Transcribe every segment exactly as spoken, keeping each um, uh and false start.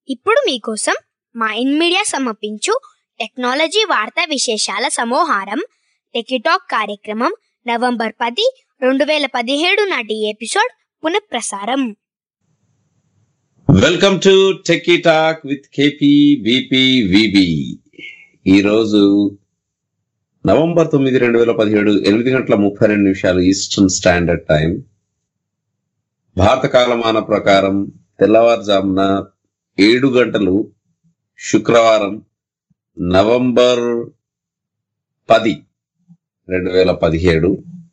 ఇప్పుడు మీకోసం మా ఇన్ మీడియా సమర్పించు టెక్నాలజీ వార్తా విశేషాల సమూహారం టెకీటాక్ కార్యక్రమం నవంబర్ పది రెండు వేల పదిహేడు నాటి ఎపిసోడ్ పునఃప్రసారం. Welcome to techie talk with KP BP VB. ఈరోజు నవంబర్ తొమ్మిది రెండు వేల పదిహేడు ఎనిమిది గంటల ముప్పై రెండు నిమిషాలు ఈస్టర్న్ స్టాండర్డ్ టైం. భారత కాలమాన ప్రకారం తెల్లవారుజామున ఏడు గంటలు శుక్రవారం నవంబర్ పది రెండు వేల పదిహేడు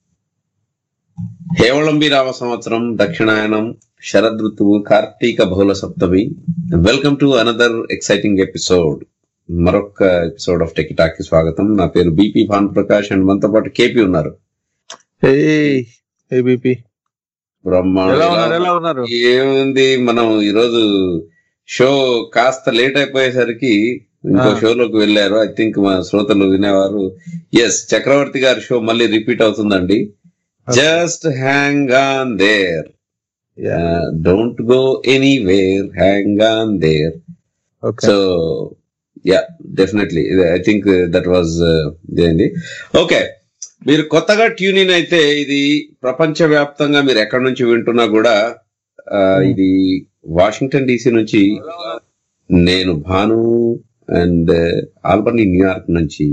హేవళంబి రామ సంవత్సరం దక్షిణాయనం శరదృతువు కార్తీక బహుళ సప్తమి. Welcome to another exciting episode. మరొక ఎపిసోడ్ ఆఫ్ టెకీటాక్ కి స్వాగతం. నా పేరు బీపీ భాను ప్రకాష్ అండ్ మనతో పాటు కేపీ ఉన్నారు. బ్రహ్మాండ ఏముంది, మనం ఈరోజు షో కాస్త లేట్ అయిపోయేసరికి ఇంకో షోలోకి వెళ్ళారు. ఐ థింక్ మా శ్రోతలు వినేవారు. ఎస్, చక్రవర్తి గారి షో మళ్ళీ రిపీట్ అవుతుందండి. Just hang on there, don't go anywhere, hang on there. So yeah, definitely I think that was ఇదేంది. ఓకే, మీరు కొత్తగా ట్యూన్ ఇన్ అయితే ఇది ప్రపంచ వ్యాప్తంగా మీరు ఎక్కడి నుంచి వింటున్నా కూడా ఇది వాషింగ్టన్ డీసీ నుంచి నేను భాను అండ్ ఆల్బర్నీ న్యూయార్క్ నుంచి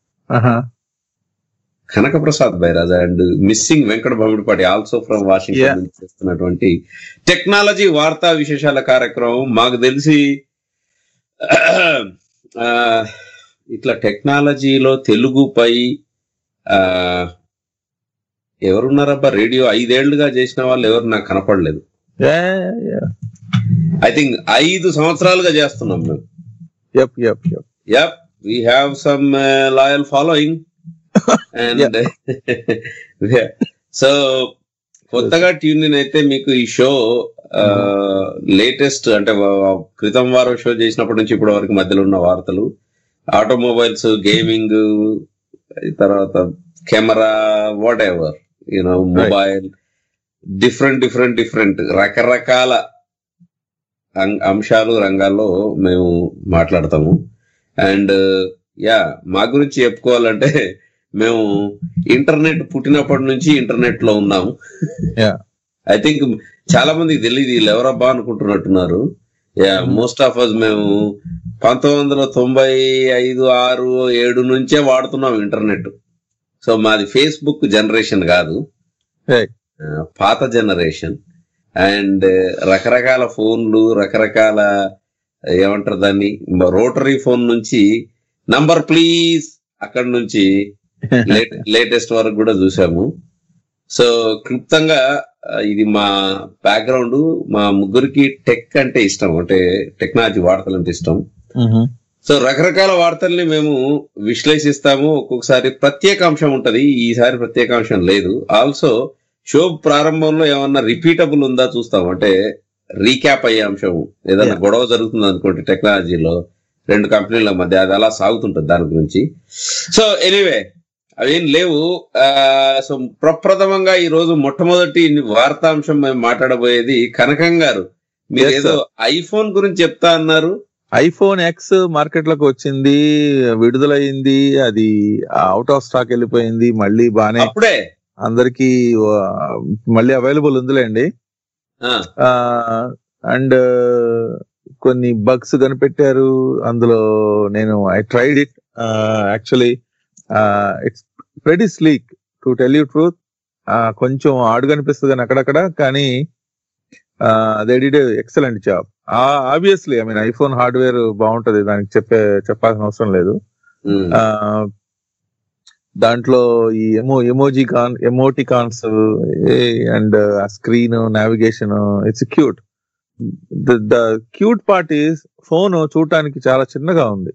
Kanaka Prasad Bairaj and missing Venkata Bhamidipati also from Washington నుంచి చేస్తున్నటువంటి టెక్నాలజీ వార్తా విశేషాల కార్యక్రమం. మాకు తెలిసి ఇట్లా టెక్నాలజీలో తెలుగుపై ఆ ఎవరున్నారబ్బా రేడియో ఐదేళ్లుగా చేసిన వాళ్ళు ఎవరు నాకు కనపడలేదు. ఐ థింక్ ఐదు సంవత్సరాలుగా చేస్తున్నాం మేము. Yep, yep, yep. Yep, we have some uh, loyal following. And yeah. So కొత్తగా ట్యూన్ ఇన్ అయితే మీకు ఈ షో లేటెస్ట్ అంటే క్రితం వారం షో చేసినప్పటి నుంచి ఇప్పటి వరకు మధ్యలో ఉన్న వార్తలు, ఆటోమొబైల్స్, గేమింగ్, తర్వాత camera, whatever you know mobile, different different different రకరకాల అంశాలు రంగాల్లో మేము మాట్లాడతాము. అండ్ యా, మా గురించి చెప్పుకోవాలంటే మేము ఇంటర్నెట్ పుట్టినప్పటి నుంచి ఇంటర్నెట్ లో ఉన్నాము. ఐ థింక్ చాలా మందికి తెలియదు, వీళ్ళు ఎవరబ్బా అనుకుంటున్నట్టున్నారు. యా, మోస్ట్ ఆఫ్ అస్ మేము పంతొమ్మిది వందల తొంభై ఐదు ఆరు ఏడు నుంచే వాడుతున్నాం ఇంటర్నెట్. సో మాది ఫేస్బుక్ జనరేషన్ కాదు, పాత జనరేషన్. అండ్ రకరకాల ఫోన్లు, రకరకాల ఏమంటారు దాన్ని, రోటరీ ఫోన్ నుంచి నంబర్ ప్లీజ్ అక్కడ నుంచి లేటెస్ట్ వరకు కూడా చూసాము. సో క్లుప్తంగా ఇది మా బ్యాక్గ్రౌండ్. మా ముగ్గురికి టెక్ అంటే ఇష్టం, అంటే టెక్నాలజీ వార్తలు అంటే ఇష్టం. సో రకరకాల వార్తల్ని మేము విశ్లేషిస్తాము. ఒక్కొక్కసారి ప్రత్యేక అంశం ఉంటది, ఈసారి ప్రత్యేక అంశం లేదు. ఆల్సో షో ప్రారంభంలో ఏమన్నా రిపీటబుల్ ఉందా చూస్తాం, అంటే రీక్యాప్ అయ్యే అంశం. ఏదైనా గొడవ జరుగుతుంది అనుకోండి టెక్నాలజీలో రెండు కంపెనీల మధ్య, అది అలా సాగుతుంటది దాని గురించి. సో ఎనీవే అవేం లేవు. సో ప్రప్రథమంగా ఈ రోజు మొట్టమొదటి వార్తాంశం మేము మాట్లాడబోయేది, కనకం గారు మీరు ఏదో ఐఫోన్ గురించి చెప్తా అన్నారు. ఐఫోన్ ఎక్స్ మార్కెట్ లోకి వచ్చింది, విడుదలైంది, అది అవుట్ ఆఫ్ స్టాక్ వెళ్ళిపోయింది. మళ్ళీ బానే అప్పుడే అందరికి మళ్ళీ అవైలబుల్ ఉందిలేండి. అండ్ కొన్ని బగ్స్ కనిపెట్టారు అందులో. నేను I tried it, actually it's pretty sleek to tell you truth. కొంచెం ఆడు కనిపిస్తుంది కానీ అక్కడక్కడ, కానీ they did excellent job. Obviously I mean iPhone hardware బాగుంటది, దానికి చెప్పే చెప్పాల్సిన అవసరం లేదు. దాంట్లో ఈ emo emoji con emoticons and ఆ screen navigation, it's cute. The cute part is phone చూడటానికి చాలా చిన్నగా ఉంది,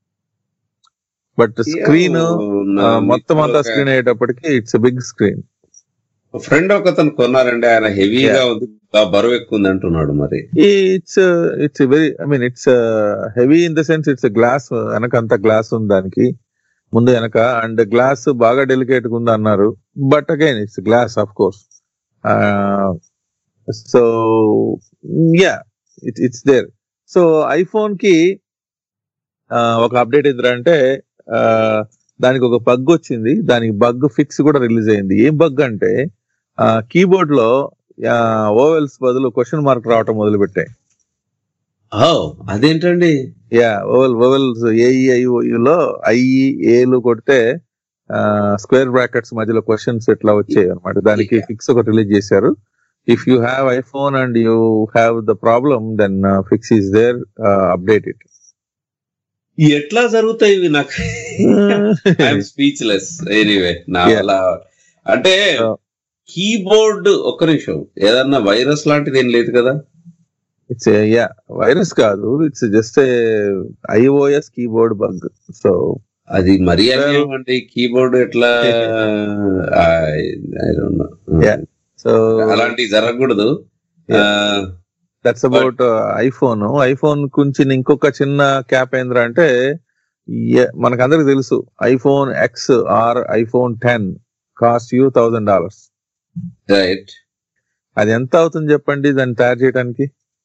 బట్ స్క్రీన్ మొత్తం అంతా స్క్రీన్ అయ్యేటప్పటికి ఇట్స్ బిగ్ స్క్రీన్. ఫ్రెండ్ ఒకతను కొన్నారండి, ఆయన హెవీగా ఉంది, బరువు ఎక్కువ ఉంది అంటున్నాడు. మరి it's it's very I mean it's heavy in the sense it's glass, వెనక అంతా గ్లాస్ ఉంది దానికి ముందు వెనక, అండ్ గ్లాస్ బాగా డెలికేట్ ఉంది అన్నారు. But again it's glass of course. So yeah, it's there. So iPhone కి ఆ, ఒక అప్డేట్ ఏంటంటే ఆ, దానికి ఒక బగ్ వచ్చింది. దానికి బగ్ ఫిక్స్ కూడా రిలీజ్ అయింది. ఏం బగ్ అంటే కీబోర్డ్ లో ఓవెల్స్ బదులు క్వశ్చన్ మార్క్ రావటం మొదలు పెట్టాయి. ఓ అదేంటండి? యా ఓవెల్ ఓవెల్స్ ఏఈఐలో ఐఈ ఏలు కొడితే స్క్వేర్ బ్రాకెట్స్ మధ్యలో క్వశ్చన్స్ ఎట్లా వచ్చాయి అనమాట. దానికి ఫిక్స్ ఒకటి రిలీజ్ చేశారు. If you have iPhone and you have the problem then fix is there, update it. ఎట్లా జరుగుతాయి ఇవి? నాకు ఐఎమ్ స్పీచ్లెస్. ఎనీవే నా వల్ల అంటే కీబోర్డ్ ఒక్క నిమిషం ఏదన్నా వైరస్ లాంటిది ఏం లేదు కదా? ఇట్స్ యా వైరస్ కాదు, it's just iOS keyboard bug. So అది మరీ అన్యాయం అండి. కీబోర్డ్ ఎట్లా సో అలాంటివి జరగకూడదు. That's about iPhone. ఐఫోన్ గురించి ఇంకొక చిన్న క్యాప్ ఏంద్రా అంటే మనకందరికి తెలుసు iPhone X or iPhone ten cost you thousand dollars. Right. అది ఎంత అవుతుంది చెప్పండి దాన్ని తయారు చేయడానికి?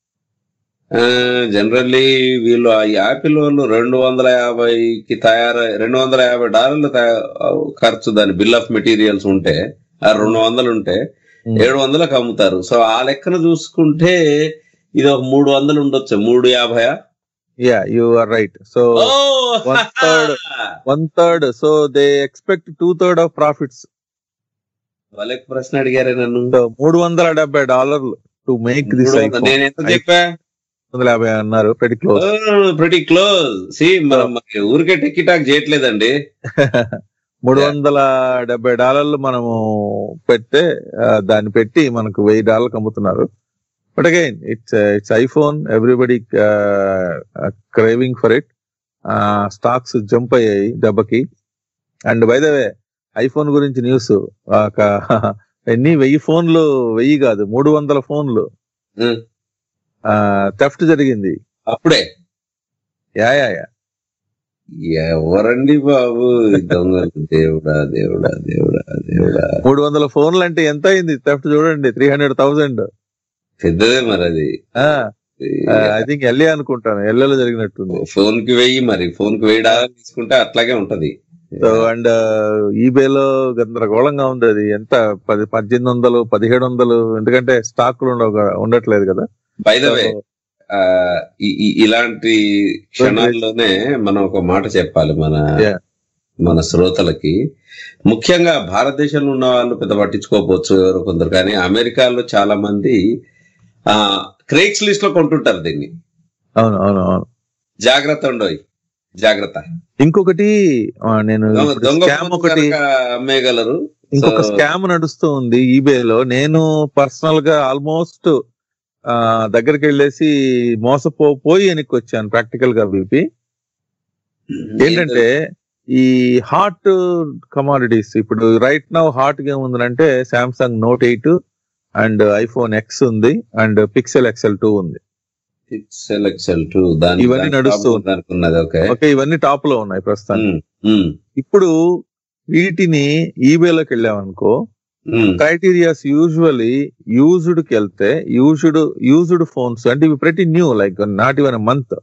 జనరల్లీ వీళ్ళు ఆ యాపిల్ వాళ్ళు రెండు వందల యాభైకి తయారై రెండు వందల యాభై డాలర్లు ఖర్చు దాని బిల్ ఆఫ్ మెటీరియల్స్ ఉంటే, ఆ రెండు వందలు ఉంటే ఏడు వందలకు అమ్ముతారు. సో ఆ లెక్కన చూసుకుంటే ఇది ఒక మూడు వందలు ఉండొచ్చు. మూడు యాభై. Yeah you are right. So one third one third so they expect two third of profits. వాళ్ళ ప్రశ్న అడిగారే నన్ను. మూడు వందల డెబ్బై డాలర్లు టు మేక్ దిస్ ఐఫోన్. నేను ఎంత చెప్పా? వందల యాభై అన్నారు. Pretty close. Pretty close. See మనం ఊరికే టిక్కిటాక్ చేయట్లేదండి. మూడు వందల డెబ్బై డాలర్లు మనము పెడితే దాన్ని పెట్టి మనకు వెయ్యి డాలర్లకు అమ్ముతున్నారు. But again it's it's iPhone, everybody craving for it. Stocks jump అయ్యాయి దెబ్బకి. And by the way iPhone గురించి న్యూస్, ఒక ఎన్ని వెయ్యి ఫోన్లు, వెయ్యి కాదు మూడు వందల ఫోన్లు థెఫ్ట్ జరిగింది అప్పుడే. యా యా యా ఎవరండి బాబు దొంగలు? దేవుడా దేవుడా దేవుడా దేవుడా. మూడు వందల ఫోన్లు అంటే ఎంత అయింది థెఫ్ట్ చూడండి. Three hundred thousand. పెద్దదే మరి అది. ఐ థింక్ ఎల్ఏ అనుకుంటాను, ఎల్ఏలో జరిగినట్టుంది. ఫోన్ కి వెయ్యి, మరి ఫోన్ కి వెయ్యి డాలర్ తీసుకుంటే అట్లాగే ఉంటది. సో అండ్ ఈబేలో గందరగోళంగా ఉంది. అది ఎంత పది పద్దెనిమిది వందలు పదిహేడు వందలు ఎందుకంటే స్టాక్లు ఉండవు ఉండట్లేదు కదా. బై ద వే ఇలాంటి క్షణాల్లోనే మనం ఒక మాట చెప్పాలి మన మన శ్రోతలకి. ముఖ్యంగా భారతదేశంలో ఉన్న వాళ్ళు పెద్ద పట్టించుకోకపోవచ్చు ఎవరో కొందరు, కానీ అమెరికాలో చాలా మంది ఆ క్రేక్స్ లిస్ట్ లో కొంటుంటారు దీన్ని. అవును అవును అవును. జాగ్రత్త ఉండవు, జాగ్రత్త. ఇంకొకటి నేను స్కామ్ ఒకటి అమ్మేయగలరు. ఇంకొక స్కామ్ నడుస్తూ ఉంది ఈబేలో. నేను పర్సనల్ గా ఆల్మోస్ట్ ఆ దగ్గరికి వెళ్ళేసి మోసపోయి వెనక్కి వచ్చాను ప్రాక్టికల్ గా. బీపీ ఏంటంటే ఈ హాట్ కమాడిటీస్ ఇప్పుడు రైట్ నౌ హాట్ గా ఏముందంటే Samsung note eight and iPhone X ఉంది అండ్ పిక్సెల్ ఎక్సెల్ టూ ఉంది. పిక్సెల్ ఎక్సెల్ టూ ఇవన్నీ నడుస్తూ ఓకే, ఇవన్నీ టాప్ లో ఉన్నాయి ప్రస్తుతానికి. ఇప్పుడు వీటిని ఈబేలోకి వెళ్ళామనుకో, క్రైటీరియాస్ యూజువలీ యూజ్డ్ కి వెళ్తే యూజ్డ్ యూజ్డ్ ఫోన్స్ అంటే ఇవి ప్రతి new, like not even month.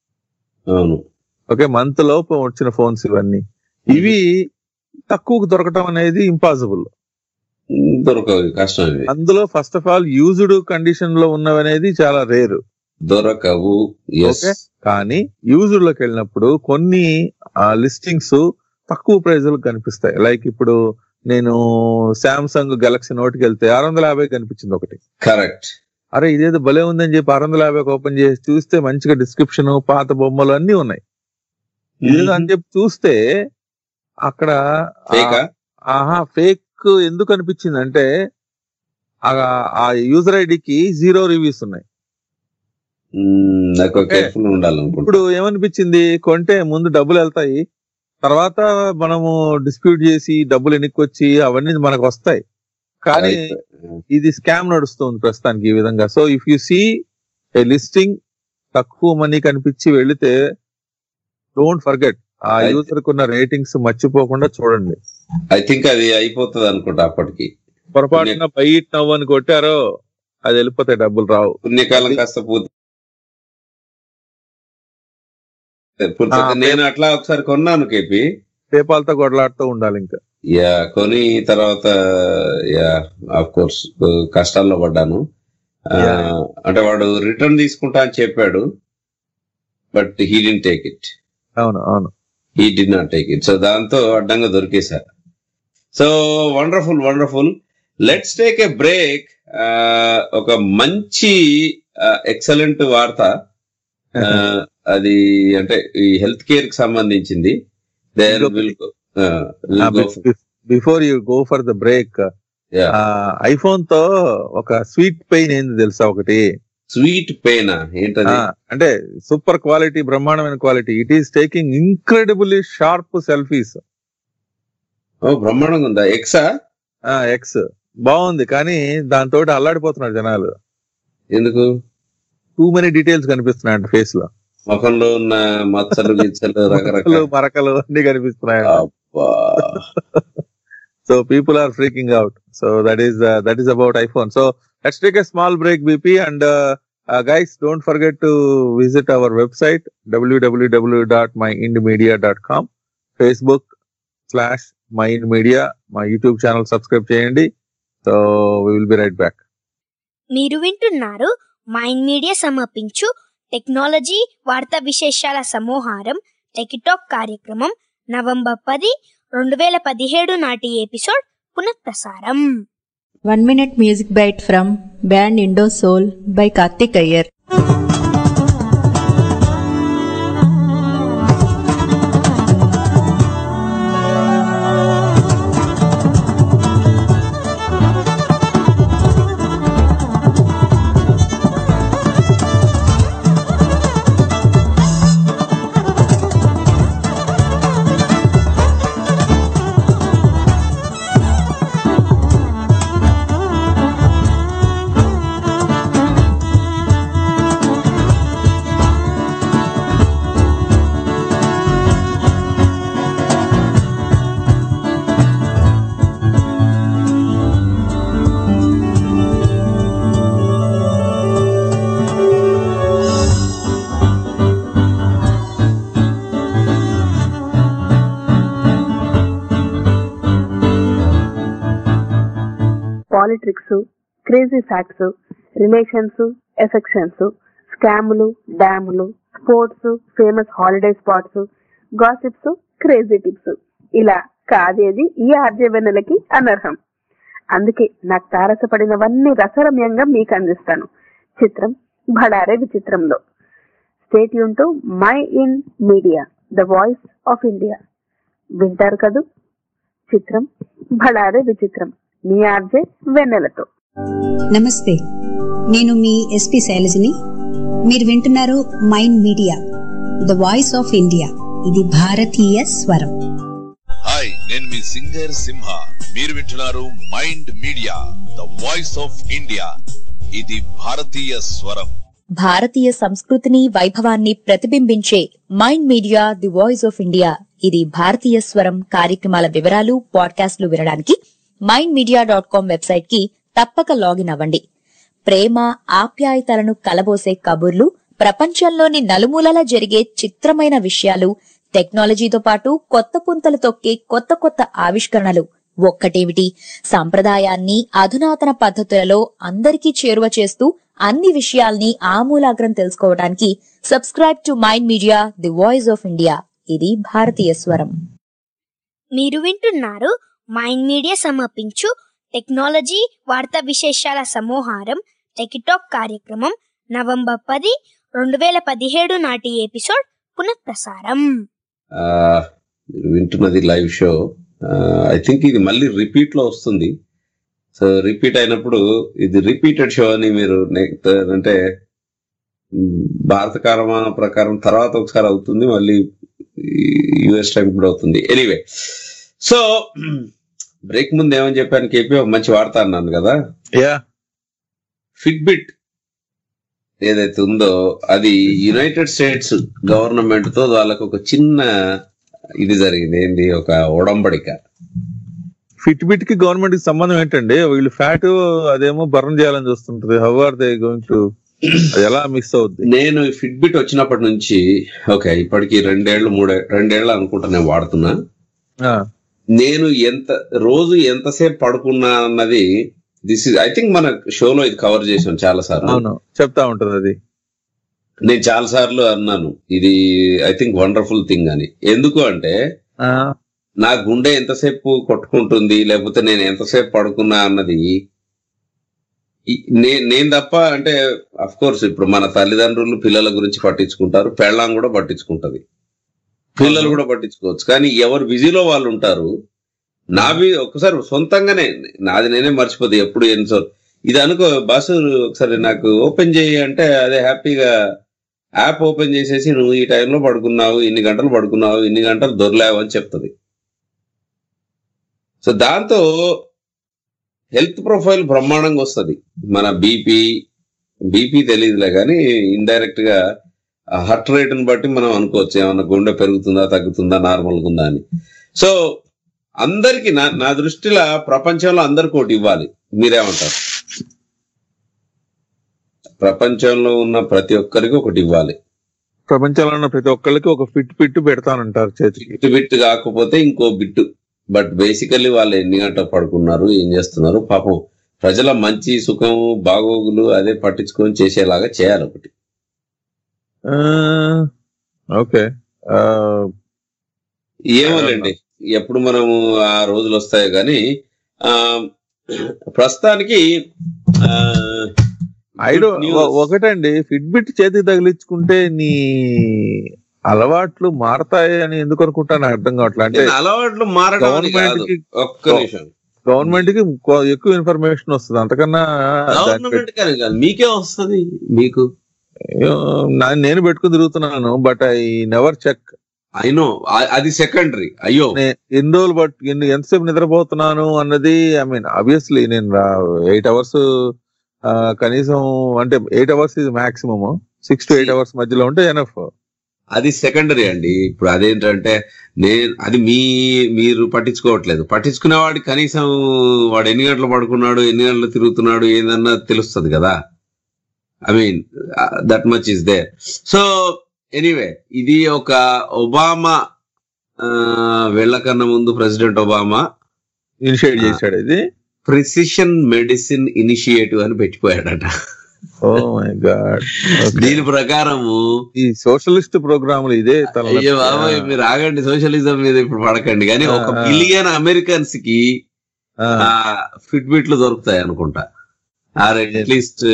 Okay, month లోపు వచ్చిన ఫోన్స్ ఇవన్నీ. ఇవి తక్కువకు దొరకటం అనేది ఇంపాసిబుల్, దొరకవు, కష్టం. అందులో first of all used condition లో ఉన్నవి అనేది చాలా రేరు, దొరకవు. కానీ యూజ్డ్ లోకి వెళ్ళినప్పుడు కొన్ని లిస్టింగ్స్ తక్కువ ప్రైజ్ లో కనిపిస్తాయి. లైక్ ఇప్పుడు నేను సామ్సంగ్ గెలాక్సీ నోట్ కి వెళ్తే ఆరు వందల యాభై కనిపించింది ఒకటి. కరెక్ట్. అరే ఇదేదో భలే ఉందని చెప్పి ఆరు వందల యాభైకి ఓపెన్ చేసి చూస్తే మంచిగా డిస్క్రిప్షన్, పాత బొమ్మలు అన్ని ఉన్నాయి. ఇదేదో అని చెప్పి చూస్తే అక్కడ ఆహా ఫేక్ ఎందుకు అనిపించింది అంటే ఆ యూజర్ ఐడికి జీరో రివ్యూస్ ఉన్నాయి. ఇప్పుడు ఏమనిపించింది, కొంటే ముందు డబ్బులు వెళ్తాయి, తర్వాత మనము డిస్ప్యూట్ చేసి డబ్బులు ఎన్నికొచ్చి అవన్నీ మనకు వస్తాయి. కానీ ఇది స్కామ్ నడుస్తుంది ప్రస్తుతానికి ఈ విధంగా. So if you see a listing తక్కువ మనీ కనిపించి వెళితే డోంట్ ఫర్గెట్ ఆ యూజర్ కున్న రేటింగ్స్ మర్చిపోకుండా చూడండి. ఐ థింక్ అది అయిపోతుంది అనుకుంటా అప్పటికి. పొరపాటున బయట నవ్వని కొట్టారో అది వెళ్ళిపోతాయి, డబ్బులు రావు. పుణ్యకాలం కాస్త పూర్తిగా నేను అట్లా ఒకసారి కొన్నాను కేపీ. పేపాల్ తో గొడలాడుతూ ఉండాలి ఇంకా. యా కొని తర్వాత యా ఆఫ్ కోర్స్ కష్టాల్లో పడ్డాను. అంటే వాడు రిటర్న్ తీసుకుంటా అని చెప్పాడు, but he did take it. అవును అవును he did not take it. So దాంతో అడ్డంగా దొరికేశారు. So wonderful wonderful. Let's take a break. ఒక మంచి ఎక్సలెంట్ వార్త, అది అంటే ఈ హెల్త్ కేర్ కి సంబంధించింది. Before you go for the break, iPhone తో ఒక స్వీట్ పెయిన్ ఏంది తెలుసా? ఒకటి స్వీట్ పెయిన్ ఏంటది? అంటే సూపర్ క్వాలిటీ, బ్రహ్మాండమైన quality. It is taking incredibly sharp selfies. ఓ బ్రహ్మాండంగా ఉందా? ఎక్సా? ఎక్స్ బాగుంది, కానీ దాంతో అల్లాడిపోతున్నారు జనాలు. ఎందుకు? టూ మెనీ డీటెయిల్స్ కనిపిస్తున్నాయంట ఫేస్ లో. ముఖంలో ఉన్న మచ్చలు గిచ్చలు రకరకాల మరకలు అన్ని కనిపిస్తున్నాయి. So people are freaking out. So that is that is about iPhone. So let's take a small break BP. And guys, don't forget to visit our website W W W dot my ind media dot com, Facebook slash my ind media, మా YouTube channel subscribe చేయండి. So we will be right back. మీరు వింటున్నారు mind media సమర్పించు technology వార్తా విశేషాల సమూహారం టెకిటాక్ కార్యక్రమం November పది రెండు వేల పదిహేడు నాటి ఎపిసోడ్ పునఃప్రసారం. One minute music bite from band Indo Soul by Karthik Iyer. Politics, crazy facts, relations, affections, స్కాములు, డ్యాములు, sports, famous holiday spots, gossips, crazy tips, ఇలా కాదేది ఈ ఆర్జే వెన్నెలకి అనర్హం. అందుకే నాకు తారసపడినవన్నీ రసరమ్యంగా మీకు అందిస్తాను చిత్రం భడారే విచిత్రంలో. స్టేట్ యూన్ to my ind media, the voice of India. వింటారు కదూ చిత్రం భడారే విచిత్రం, మీ ఆర్జే వెన్నెలతో. నమస్తే, నేను మీ ఎస్పి శైలజని. మీరు వింటున్నారు mind media, the voice of India. ఇది భారతీయ స్వరం. హాయ్, నేను మీ సింగర్ సింహ. మీరు వింటున్నారు mind media, the voice of India. ఇది భారతీయ స్వరం. భారతీయ సంస్కృతిని, వైభవాన్ని ప్రతిబింబించే mind media, the voice of India. ఇది భారతీయ స్వరం కార్యక్రమాల వివరాలు, పాడ్కాస్ట్లు వినడానికి mind media dot com website కి తప్పక లాగిన్ అవ్వండి. ప్రేమ, ఆప్యాయతలను కలబోసే కబుర్లు, ప్రపంచంలోని నలుమూలలా జరిగే చిత్రమైన విషయాలు, టెక్నాలజీతో పాటు కొత్త పుంతలు తొక్కే కొత్త కొత్త ఆవిష్కరణలు. ఒక్కటేమిటి, సంప్రదాయాన్ని అధునాతన పద్ధతులలో అందరికీ చేరువ చేస్తూ అన్ని విషయాల్ని ఆమూలాగ్రం తెలుసుకోవడానికి subscribe to mind media, the voice of India. ఇది భారతీయ స్వరం. మీరు వింటున్నారు మైండ్ మీడియా సమర్పించు టెక్నాలజీ వార్తా విశేషాల సమూహారం టెకిటాక్ కార్యక్రమం నవంబర్ పది రెండు వేల పదిహేడు నాటి ఎపిసోడ్ పునఃప్రసారం. వింటున్నది లైవ్ షో. ఐ థింక్ ఇది మళ్ళీ రిపీట్ లో వస్తుంది. సో రిపీట్ అయినప్పుడు ఇది రిపీటెడ్ షో అని మీరు అంటే భారత కాలమాన ప్రకారం తర్వాత ఒకసారి అవుతుంది, మళ్ళీ యుఎస్ టైం కూడా అవుతుంది. ఎనీవే, సో బ్రేక్ ముందు ఏమని చెప్పాను కేపీ, ఒక మంచి వార్త అన్నాను కదా. యా, ఫిట్బిట్ ఏదైతే ఉందో అది యునైటెడ్ స్టేట్స్ గవర్నమెంట్ తో వాళ్ళకు ఒక చిన్న ఇది జరిగింది. ఏంది, ఒక ఒడంబడిక. ఫిట్బిట్ కి గవర్నమెంట్ కి సంబంధం ఏంటండి? వీళ్ళు ఫ్యాట్ అదేమో బర్న్ చేయాలని చూస్తుంటది. How are they going to? అది ఎలా మిక్స్ అవుద్ది? నేను ఫిట్బిట్ వచ్చినప్పటి నుంచి ఓకే ఇప్పటికి రెండేళ్లు మూడే రెండేళ్లు అనుకుంటా నేను వాడుతున్నా. నేను ఎంత రోజు ఎంతసేపు పడుకున్నా అన్నది దిస్ ఇస్ ఐ థింక్ మన షోలో ఇది కవర్ చేసాం చాలా సార్లు. అవును, చెప్తా ఉంటది అది. నేను చాలా సార్లు అన్నాను ఇది ఐ థింక్ వండర్ఫుల్ థింగ్ అని. ఎందుకు అంటే నా గుండె ఎంతసేపు కొట్టుకుంటుంది లేకపోతే నేను ఎంతసేపు పడుకున్నా అన్నది నేను తప్ప అంటే అఫ్ కోర్స్ ఇప్పుడు మన తల్లిదండ్రులు పిల్లల గురించి పట్టించుకుంటారు, పెళ్ళాం కూడా పట్టించుకుంటది, పిల్లలు కూడా పట్టించుకోవచ్చు. కానీ ఎవరు బిజీలో వాళ్ళు ఉంటారు. నావి ఒకసారి సొంతంగానే నాది నేనే మర్చిపోతే ఎప్పుడు ఎన్నిసో ఇది అనుకో బస్సు ఒకసారి నాకు ఓపెన్ చేయి అంటే అదే హ్యాపీగా యాప్ ఓపెన్ చేసేసి నువ్వు ఈ టైంలో పడుకున్నావు, ఇన్ని గంటలు పడుకున్నావు, ఇన్ని గంటలు దొరలేవు అని చెప్తుంది. సో దాంతో హెల్త్ ప్రొఫైల్ బ్రహ్మాండంగా వస్తుంది. మన బీపీ బీపీ తెలియదులే కానీ ఇండైరెక్ట్ గా హార్ట్ రేట్ ని బట్టి మనం అనుకోవచ్చు ఏమన్నా గుండె పెరుగుతుందా తగ్గుతుందా నార్మల్గా ఉందా అని. సో అందరికి నా నా దృష్టిలో ప్రపంచంలో అందరికి ఒకటి ఇవ్వాలి. మీరేమంటారు? ప్రపంచంలో ఉన్న ప్రతి ఒక్కరికి ఒకటి ఇవ్వాలి. ప్రపంచంలో ఉన్న ప్రతి ఒక్కరికి ఒక ఫిట్ పిట్టు పెడతానంటారు చేతికి. ఫిట్ బిట్ కాకపోతే ఇంకో బిట్టు. బట్ బేసికల్లీ వాళ్ళు ఎన్ని గంటలు పడుకున్నారు, ఏం చేస్తున్నారు, పాపం ప్రజల మంచి సుఖం బాగోగులు అదే పట్టించుకొని చేసేలాగా చేయాలి ఒకటి. ఓకే, ఏమోలేండి ఎప్పుడు మనము ఆ రోజులు వస్తాయి కానీ ఆ ప్రస్తుతానికి ఐడో ఒకటండి ఫిట్బిట్ చేతికి తగిలించుకుంటే నీ అలవాట్లు మారతాయి అని ఎందుకు అనుకుంటా నాకు అర్థం కావట్లేదు. అంటే అలవాట్లు గవర్నమెంట్ కి ఒక్క నిమిషం గవర్నమెంట్ కి ఎక్కువ ఇన్ఫర్మేషన్ వస్తుంది అంతకన్నా గవర్నమెంట్ కానీ కాదు మీకే వస్తుంది. మీకు నేను పెట్టుకుని తిరుగుతున్నాను but I never check. I know అది సెకండరీ. అయ్యో ఎన్ని రోజులు బట్ ఎంతసేపు నిద్రపోతున్నాను అన్నది ఐ మీన్ ఆబ్వియస్లీ నేను ఎయిట్ అవర్స్ కనీసం అంటే ఎయిట్ అవర్స్ ఇది maximum, six to eight hours మధ్యలో ఉంటే ఎనఫ్. అది సెకండరీ అండి. ఇప్పుడు అదేంటంటే నేను అది మీ మీరు పట్టించుకోవట్లేదు. పట్టించుకునే వాడి కనీసం వాడు ఎన్ని గంటలు పడుకున్నాడు, ఎన్ని గంటలు తిరుగుతున్నాడు ఏదన్నా తెలుస్తుంది కదా. I mean that much is there. So anyway ఇది ఒక ఒబామా వెళ్ళకన్నా ముందు ప్రెసిడెంట్ ఒబామా ఇనిషియేట్ చేశాడు. ఇది ప్రిసిషన్ మెడిసిన్ ఇనిషియేటివ్ అని పెట్టిపోయాడట. ఓ మై గాడ్. దీని ప్రకారము ఈ సోషలిస్ట్ ప్రోగ్రాములు ఇదే. అయ్యో బాబాయ్ మీరు ఆగండి, సోషలిజం మీద ఇప్పుడు పడకండి. కానీ ఒక బిలియన్ అమెరికన్స్ కి ఫిట్బిట్లు దొరుకుతాయి అనుకుంటా. ఆర్ అట్లీస్ట్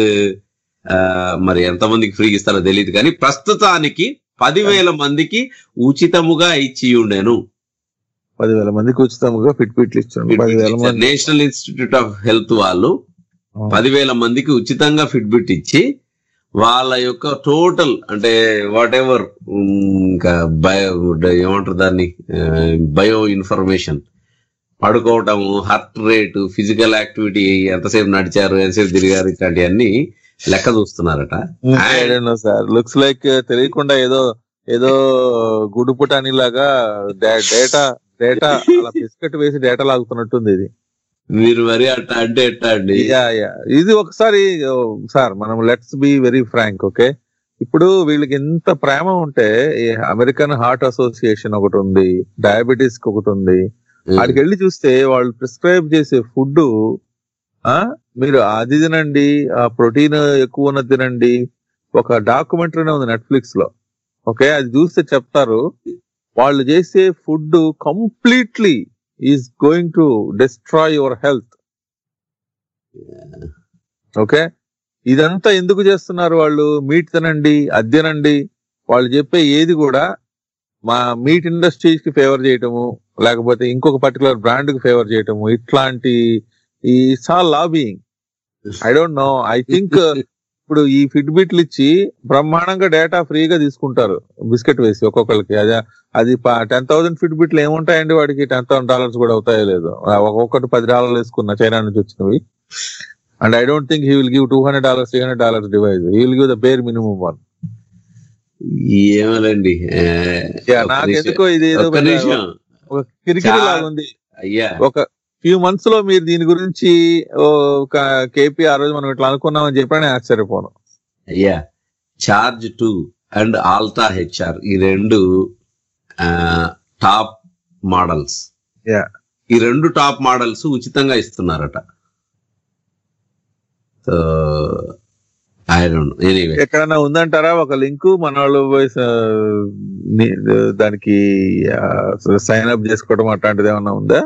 మరి ఎంతమందికి ఫ్రీ ఇస్తారో తెలియదు కానీ ప్రస్తుతానికి పదివేల మందికి ఉచితముగా ఇచ్చి ఉండేను. పదివేల మందికి ఉచితముగా ఫిట్బిట్లు ఇచ్చారు. నేషనల్ ఇన్స్టిట్యూట్ ఆఫ్ హెల్త్ వాళ్ళు పదివేల మందికి ఉచితంగా ఫిట్బిట్ ఇచ్చి వాళ్ళ యొక్క టోటల్ అంటే వాట్ ఎవర్ ఇంకా బయో ఏమంటారు దాన్ని బయో ఇన్ఫర్మేషన్, పడుకోవటము, హార్ట్ రేటు, ఫిజికల్ యాక్టివిటీ, ఎంతసేపు నడిచారు, ఎంతసేపు తిరిగారు, ఇట్లాంటివన్నీ లెక్క చూస్తున్నారట. సార్ లుక్స్ లైక్ తెలియకుండా ఏదో ఏదో గుడు పుటాని లాగా డేటా డేటా అలా బిస్కెట్ వేసి డేటా లాగుతున్నట్టుంది ఇది. మీరు మరి అట్లా అంటే ఎట్లా అండి? ఇది ఒకసారి సార్ మనం let's be very frank. Okay, ఇప్పుడు వీళ్ళకి ఎంత ప్రేమ ఉంటే అమెరికన్ హార్ట్ అసోసియేషన్ ఒకటి ఉంది, డయాబెటీస్ కి ఒకటి ఉంది. అక్కడికి వెళ్ళి చూస్తే వాళ్ళు ప్రిస్క్రైబ్ చేసే ఫుడ్ మీరు అది తినండి, ఆ ప్రోటీన్ ఎక్కువ ఉన్నది తినండి. ఒక డాక్యుమెంటరీ ఉంది నెట్ఫ్లిక్స్ లో. ఓకే, అది చూస్తే చెప్తారు వాళ్ళు చేసే food completely is going to destroy your health. Okay, ఇదంతా ఎందుకు చేస్తున్నారు వాళ్ళు? మీట్ తినండి, అది తినండి. వాళ్ళు చెప్పే ఏది కూడా మా మీట్ ఇండస్ట్రీస్ కి ఫేవర్ చేయటము, లేకపోతే ఇంకొక పర్టికులర్ బ్రాండ్ కి ఫేవర్ చేయటము, ఇట్లాంటి ఈ సాల్ lobbying. I don't know. I think ఇప్పుడు ఈ ఫిట్బిట్లు ఇచ్చి బ్రహ్మాండంగా డేటా ఫ్రీగా తీసుకుంటారు బిస్కెట్ వేసి ఒక్కొక్కరికి. అదే అది టెన్ థౌసండ్ ఫిట్బిట్లు ఏముంటాయండి వాడికి? టెన్ థౌసండ్ డాలర్స్ కూడా అవుతాయో లేదు. ఒక్కొక్కటి పది డాలర్లు వేసుకున్న చైనా నుంచి వచ్చినవి. And I don't think he will give two hundred dollars three hundred dollars device. He will give the bare minimum one. ఏమోనండి, నాకెందుకో ఇది ఏదో ఒక కిరికిరి లాగా ఉంది. ఒక ఫ్యూ మంత్స్ లో మీరు దీని గురించి కేపీ ఆ రోజు మనం ఇట్లా అనుకున్నామని చెప్పి నేను ఆశ్చర్యపోను. Yeah charge two and Alta HR ఈ రెండు టాప్ మోడల్స్. యా ఈ రెండు టాప్ మోడల్స్ ఉచితంగా ఇస్తున్నారట. So I don't know, anyway ఎక్కడన్నా ఉందంటారా ఒక లింక్ మన వాళ్ళు దానికి సైన్ అప్ చేసుకోవడం అట్లాంటిది ఏమన్నా ఉందా?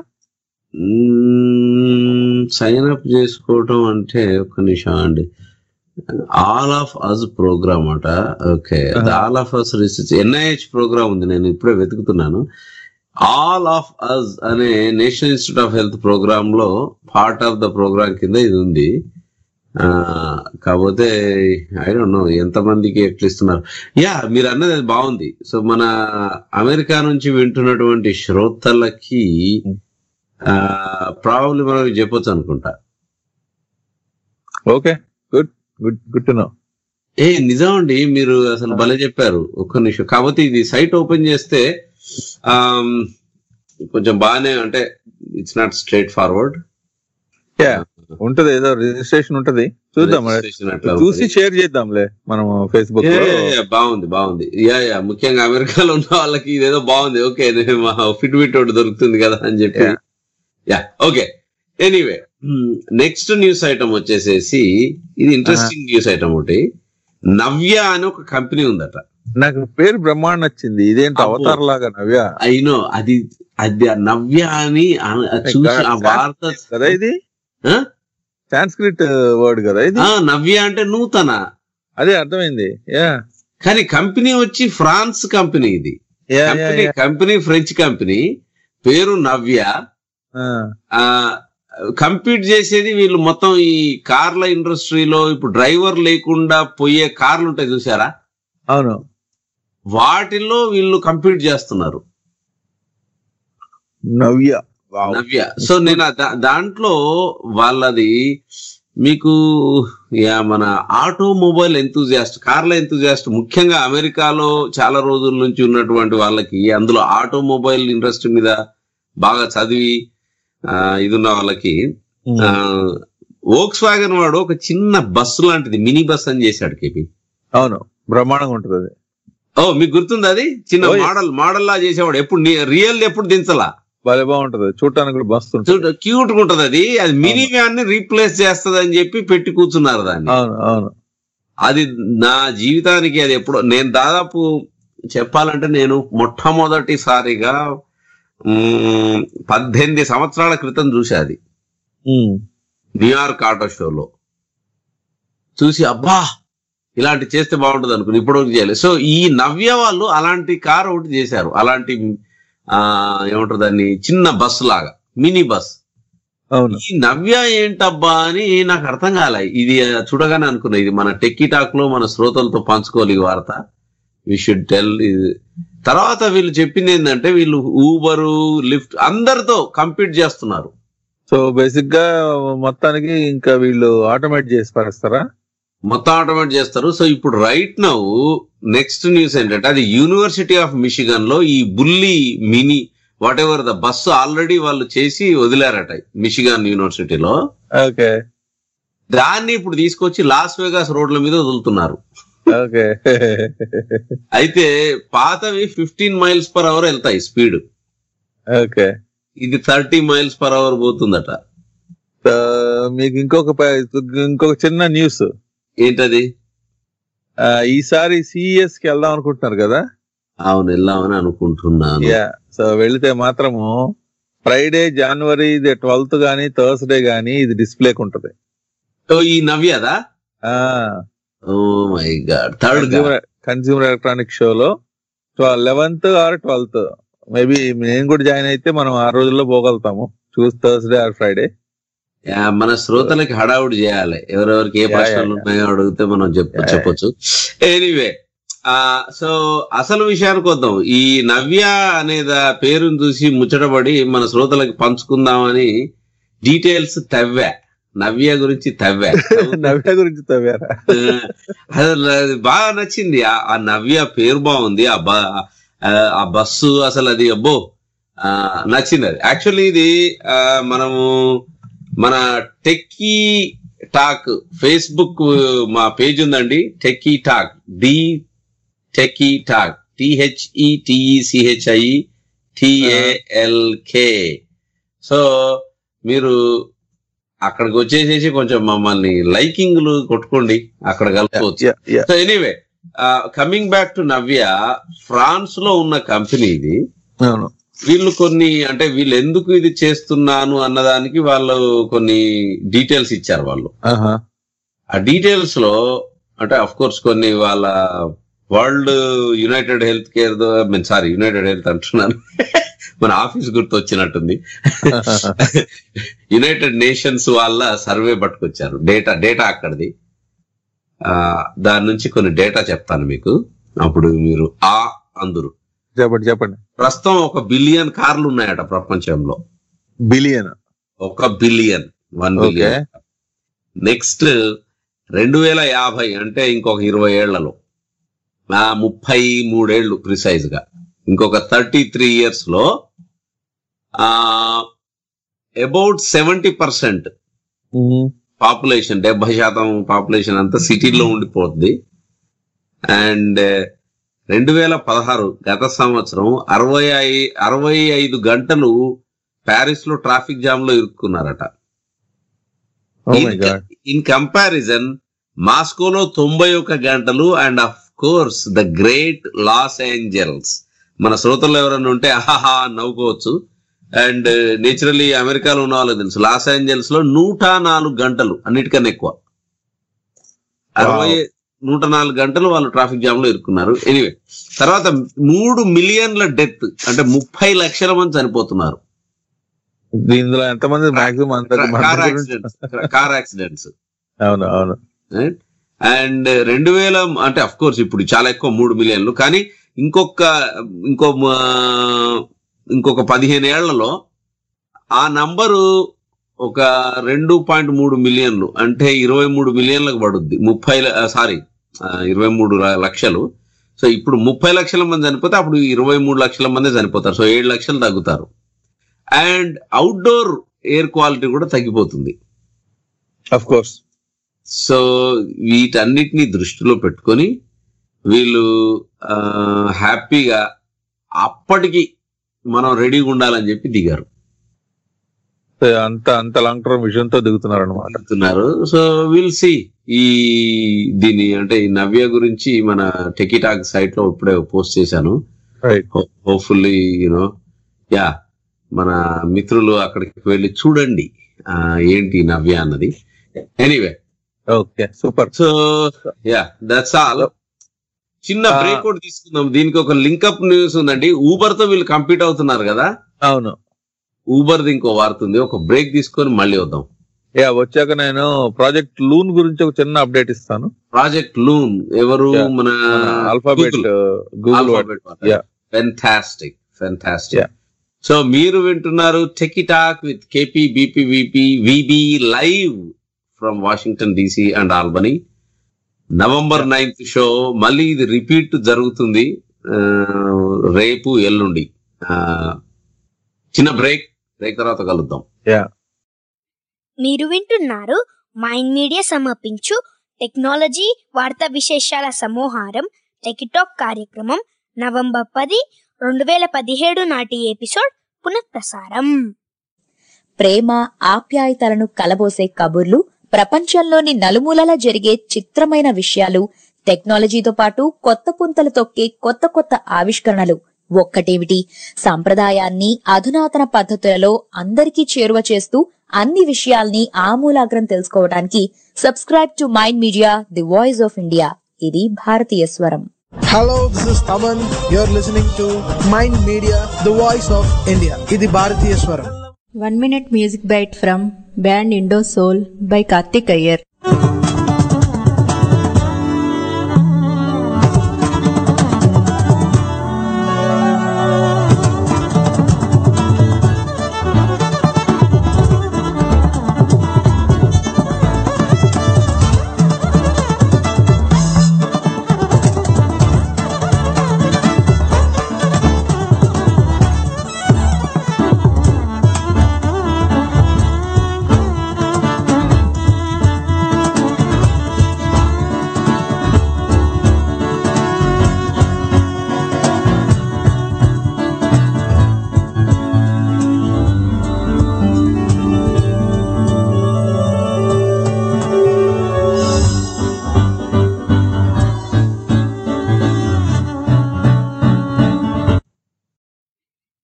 సైన్ అప్ చేసుకోవటం అంటే ఒక్క నిమిషం అండి. ఆల్ ఆఫ్ అస్ ప్రోగ్రామ్ అట. Okay, all of us research NIH program ఉంది, నేను ఇప్పుడే వెతుకుతున్నాను. ఆల్ ఆఫ్ అస్ అనే national institute of health program లో పార్ట్ ఆఫ్ ద ప్రోగ్రామ్ కింద ఇది ఉంది. కాకపోతే ఐ డోంట్ నో ఎంతమందికి ఎట్లా ఇస్తున్నారు. యా మీరు అన్నది అది బాగుంది. సో మన అమెరికా నుంచి వింటున్నటువంటి శ్రోతలకి ప్రాబ్లీ మనం చెప్పొచ్చు అనుకుంటా. Okay, good good good to know. ఏ నిజం అండి, మీరు అసలు భలే చెప్పారు. ఒక్క నిమిషం, కాకపోతే ఇది సైట్ ఓపెన్ చేస్తే కొంచెం బాగానే, అంటే it's not straightforward. Yeah ఉంటది, ఏదో రిజిస్ట్రేషన్ ఉంటది, చూద్దాం, చూసి షేర్ చేద్దాంలే మనం ఫేస్బుక్ లో. బాగుంది బాగుంది. యా యా ముఖ్యంగా అమెరికాలో ఉన్న వాళ్ళకి ఇదేదో బాగుంది. ఓకే, మా ఫిట్ బిట్ ఒకటి దొరుకుతుంది కదా అని చెప్పి. Yeah okay, anyway next news item వచ్చేసేసి ఇది ఇంట్రెస్టింగ్ న్యూస్ ఐటమ్ ఒకటి. నవ్య అని ఒక కంపెనీ ఉందట. నాకు పేరు బ్రహ్మాండ నచ్చింది. ఇదేంటి అవతార్ లాగా నవ్య? అయినో అది అది నవ్య అని చూసి ఆ వార్త కదా, ఇది సాంస్క్రిట్ వర్డ్ కదా ఇది. నవ్య అంటే నూతన, అదే అర్థమైంది. యా కానీ కంపెనీ వచ్చి ఫ్రాన్స్ కంపెనీ. ఇది కంపెనీ కంపెనీ ఫ్రెంచ్ కంపెనీ, పేరు నవ్య. కంప్లీట్ చేసేది వీళ్ళు మొత్తం ఈ కార్ల ఇండస్ట్రీలో ఇప్పుడు డ్రైవర్ లేకుండా పోయే కార్లు ఉంటాయి చూసారా? అవును, వాటిల్లో వీళ్ళు కంప్లీట్ చేస్తున్నారు. నవ్య నవ్య. సో నేను దాంట్లో వాళ్ళది మీకు యా మన ఆటోమొబైల్ ఎంతూజియాస్ట్, కార్ల ఎంతూజియాస్ట్, ముఖ్యంగా అమెరికాలో చాలా రోజుల నుంచి ఉన్నటువంటి వాళ్ళకి, అందులో ఆటోమొబైల్ ఇండస్ట్రీ మీద బాగా చదివి ఇది ఉన్న వాళ్ళకి, వోక్స్ వ్యాగన్ వాడు ఒక చిన్న బస్సు లాంటిది, మినీ బస్ అని చేశాడు కేపీ. అవును, బ్రహ్మాండంగా ఉంటుంది అది. ఓ మీకు గుర్తుంది? అది చిన్న మోడల్ మోడల్ లా చేసేవాడు. ఎప్పుడు రియల్ ఎప్పుడు దించలా, భలే బాగుంటది చూడటానికి కూడా, బస్సు క్యూట్ గా ఉంటది అది. అది మినీ వ్యాన్ ని రీప్లేస్ చేస్తుంది అని చెప్పి పెట్టి కూర్చున్నారు దాన్ని. అవును అవును, అది నా జీవితానికి అది ఎప్పుడు, నేను దాదాపు చెప్పాలంటే నేను మొట్టమొదటిసారిగా పద్దెనిమిది సంవత్సరాల క్రితం చూసేది న్యూయార్క్ ఆటో షోలో చూసి, అబ్బా ఇలాంటి చేస్తే బాగుంటుంది అనుకుని ఇప్పుడు చేయాలి. సో ఈ నవ్య వాళ్ళు అలాంటి కార్ ఒకటి చేశారు, అలాంటి ఆ ఏమంటారు దాన్ని, చిన్న బస్సు లాగా, మినీ బస్. ఈ నవ్య ఏంటబ్బా అని నాకు అర్థం కాలే. ఇది చూడగానే అనుకున్నా, ఇది మన టెక్కీ టాక్ లో మన శ్రోతలతో పంచుకోవాలి ఈ వార్త, వి షుడ్ టెల్. తర్వాత వీళ్ళు చెప్పింది ఏంటంటే వీళ్ళు ఊబరు, లిఫ్ట్ అందరితో కంపీట్ చేస్తున్నారు. సో బేసిక్ గా మొత్తానికి ఇంకా వీళ్ళు ఆటోమేట్ చేసి పరేస్తారా? మొత్తం ఆటోమేట్ చేస్తారు. సో ఇప్పుడు రైట్ నౌ నెక్స్ట్ న్యూస్ ఏంటంటే, అది యూనివర్సిటీ ఆఫ్ మిషిగన్ లో ఈ బుల్లి mini whatever the bus already వాళ్ళు చేసి వదిలారట మిషిగన్ యూనివర్సిటీలో. ఓకే, దాన్ని ఇప్పుడు తీసుకొచ్చి లాస్ వేగాస్ రోడ్ల మీద వదులుతున్నారు. ఓకే, అయితే పాతవి ఫిఫ్టీన్ మైల్స్ పర్ అవర్ వెళ్తాయి స్పీడ్. ఓకే, ఇది థర్టీ మైల్స్ పర్ అవర్ పోతుందట. మీకు ఇంకొక ఇంకొక చిన్న న్యూస్ ఏంటది? ఈసారి సిఇఎస్ కి వెళ్దాం అనుకుంటున్నారు కదా? అవును, వెళ్దామని అనుకుంటున్నాను. సో వెళితే మాత్రము ఫ్రైడే జనవరి ట్వెల్త్ గానీ థర్స్డే గానీ ఇది డిస్ప్లేకి ఉంటది. ఈ నవ్యదా? Oh my god, third consumer electronic షోలో లెవెన్త్ ఆర్ ట్వెల్త్ మేబీ నేను కూడా జాయిన్ అయితే మనం ఆ రోజుల్లో పోగలుగుతాము. చూసి థర్స్డే ఆర్ ఫ్రైడే. మన శ్రోతలకి హడావుడి చేయాలి, ఎవరెవరికి ఏ ప్రశ్నలు ఉన్నాయో అడిగితే మనం చెప్ప చెప్పొచ్చు. ఎనీవే, ఆ సో అసలు విషయానికి వద్దాం. ఈ నవ్య అనేది పేరుని చూసి ముచ్చటపడి మన శ్రోతలకి పంచుకుందామని డీటెయిల్స్ తవ్వా. నవ్య గురించి తవ్వా నవ్య గురించి తవ్వారా? అసలు బాగా నచ్చింది ఆ నవ్య పేరు, బాగుంది ఆ బ ఆ బస్సు, అసలు అది అబ్బో నచ్చింది అది. యాక్చువల్లీ ఇది మనము మన టెక్కీ టాక్ ఫేస్బుక్ మా పేజ్ ఉందండి, techie talk, D techie talk, టిహెచ్ఈటిఈసిహెచ్ఐ టిఏఎల్కే. So మీరు అక్కడికి వచ్చేసేసి కొంచెం మమ్మల్ని లైకింగ్లు కొట్టుకోండి, అక్కడ కలుపుకోవచ్చు. So anyway, coming back to Navya, France లో ఉన్న కంపెనీ ఇది. వీళ్ళు కొన్ని అంటే వీళ్ళు ఎందుకు ఇది చేస్తున్నాను అన్నదానికి వాళ్ళు కొన్ని డీటెయిల్స్ ఇచ్చారు వాళ్ళు. ఆ డీటెయిల్స్ లో అంటే అఫ్ కోర్స్ కొన్ని వాళ్ళ world united health care, mean sorry united health అంటున్నాను, మన ఆఫీస్ గుర్తు వచ్చినట్టుంది. యునైటెడ్ నేషన్స్ వాళ్ళ సర్వే పట్టుకొచ్చారు, డేటా డేటా అక్కడిది. ఆ దాని నుంచి కొన్ని డేటా చెప్తాను మీకు, అప్పుడు మీరు ఆ అందరు చెప్పండి చెప్పండి. ప్రస్తుతం ఒక బిలియన్ కార్లు ఉన్నాయట ప్రపంచంలో. బిలియన్? ఒక బిలియన్, వన్ బిలియన్. నెక్స్ట్ రెండు వేల యాభై అంటే ఇంకొక ఇరవై ఏళ్లలో, ఆ ముప్పై మూడేళ్లు ప్రిసైజ్ గా, ఇంకొక థర్టీ త్రీ ఇయర్స్ లో ఆ అబౌట్ సెవెంటీ పర్సెంట్ పాపులేషన్, డెబ్బై శాతం పాపులేషన్ అంతా సిటీలో ఉండిపోతుంది. అండ్ రెండు వేల పదహారు గత సంవత్సరం అరవై అరవై ఐదు గంటలు ప్యారిస్ లో ట్రాఫిక్ జామ్ లో ఇరుక్కున్నారట. ఇన్ కంపారిజన్ మాస్కోలో తొంభై ఒక్క గంటలు. And of course the great Los Angeles, మన శ్రోతలు ఎవరైనా ఉంటే ఆహాహా నవ్వుకోవచ్చు. అండ్ నేచురల్లీ అమెరికాలో ఉన్న వాళ్ళకి తెలుసు, లాస్ ఏంజల్స్ లో నూట నాలుగు గంటలు, అన్నిటికన్నా ఎక్కువ, అరవై నూట నాలుగు గంటలు వాళ్ళు ట్రాఫిక్ జామ్ లో ఇరుక్కున్నారు. ఎనీవే, తర్వాత మూడు మిలియన్ల డెత్, అంటే ముప్పై లక్షల మంది చనిపోతున్నారు. దీనిలో ఎంతమంది maximum? Car accidents, car accidents. అవును అవును. అండ్ రెండు వేల అంటే అఫ్ కోర్స్ ఇప్పుడు చాలా ఎక్కువ, మూడు మిలియన్లు. కానీ ఇంకొక ఇంకో ఇంకొక పదిహేను ఏళ్లలో ఆ నంబరు ఒక రెండు పాయింట్ మూడు మిలియన్లు, అంటే ఇరవై మూడు మిలియన్లకు పడుద్ది. ముప్పై సారీ ఇరవై మూడు లక్షలు. సో ఇప్పుడు ముప్పై లక్షల మంది చనిపోతే అప్పుడు ఇరవై మూడు లక్షల మంది చనిపోతారు. సో ఏడు లక్షలు తగ్గుతారు. అండ్ అవుట్డోర్ ఎయిర్ క్వాలిటీ కూడా తగ్గిపోతుంది. Of course. సో వీటన్నిటిని దృష్టిలో పెట్టుకొని వీళ్ళు హ్యాపీగా అప్పటికి మనం రెడీగా ఉండాలని చెప్పి దిగారు. అంత అంత లాంగ్ టర్మ్ విజన్ తో దిగుతున్నారు అనమాట. సో విల్ సి ఈ దీని అంటే ఈ నవ్య గురించి మన టెకీటాక్ సైట్ లో ఇప్పుడే పోస్ట్ చేశాను. హోప్ఫుల్లీ యూనో యా మన మిత్రులు అక్కడికి వెళ్ళి చూడండి ఏంటి నవ్య అన్నది. Anyway, okay, super. So yeah that's all. చిన్న బ్రేక్ కూడా తీసుకుందాం. దీనికి ఒక లింకప్ న్యూస్ ఉందండి. ఊబర్ తో వీళ్ళు కంపీట్ అవుతున్నారు కదా. అవును, ఊబర్ది ఇంకో వార్త ఉంది. ఒక బ్రేక్ తీసుకొని మళ్ళీ వద్దాం. యా, వచ్చాక నేను ప్రాజెక్ట్ లూన్ గురించి ఒక చిన్న అప్డేట్ ఇస్తాను. ప్రాజెక్ట్ లూన్ ఎవరు? మన Alphabet Google. Fantastic fantastic. So మీరు వింటున్నారు techie talk with KP BPVP VB live from Washington DC and Albany. November ninth show మళ్ళీ ఇది రిపీట్ జరుగుతుంది రేపు ఎల్లుండి. చిన్న బ్రేక్, బ్రేక్ తర్వాత కలుద్దాం. మీరు వింటున్నారు మైండ్ మీడియా సమర్పించు టెక్నాలజీ వార్తా విశేషాల సమూహారం టెకీటాక్ కార్యక్రమం నవంబర్ పది రెండు వేల పదిహేడు నాటి ఎపిసోడ్ పునఃప్రసారం. ప్రేమ ఆప్యాయతలను కలబోసే కబుర్లు, ప్రపంచంలోని నలుమూలలా జరిగే చిత్రమైన విషయాలు, టెక్నాలజీతో పాటు కొత్త పుంతలు తొక్కే కొత్త కొత్త ఆవిష్కరణలు. ఒక్కటేమిటి, సంప్రదాయాన్ని అధునాతన పద్ధతులలో అందరికీ చేరువ చేస్తూ అన్ని విషయాల్ని ఆమూలాగ్రం తెలుసుకోవడానికి subscribe to mind media the voice of India. ఇది భారతీయ స్వరం. Hello, this is Taman. You're listening to Mind Media, the voice of India. ఇది భారతీయ స్వరం. One minute music bite from band Indo Soul by Karthik Iyer.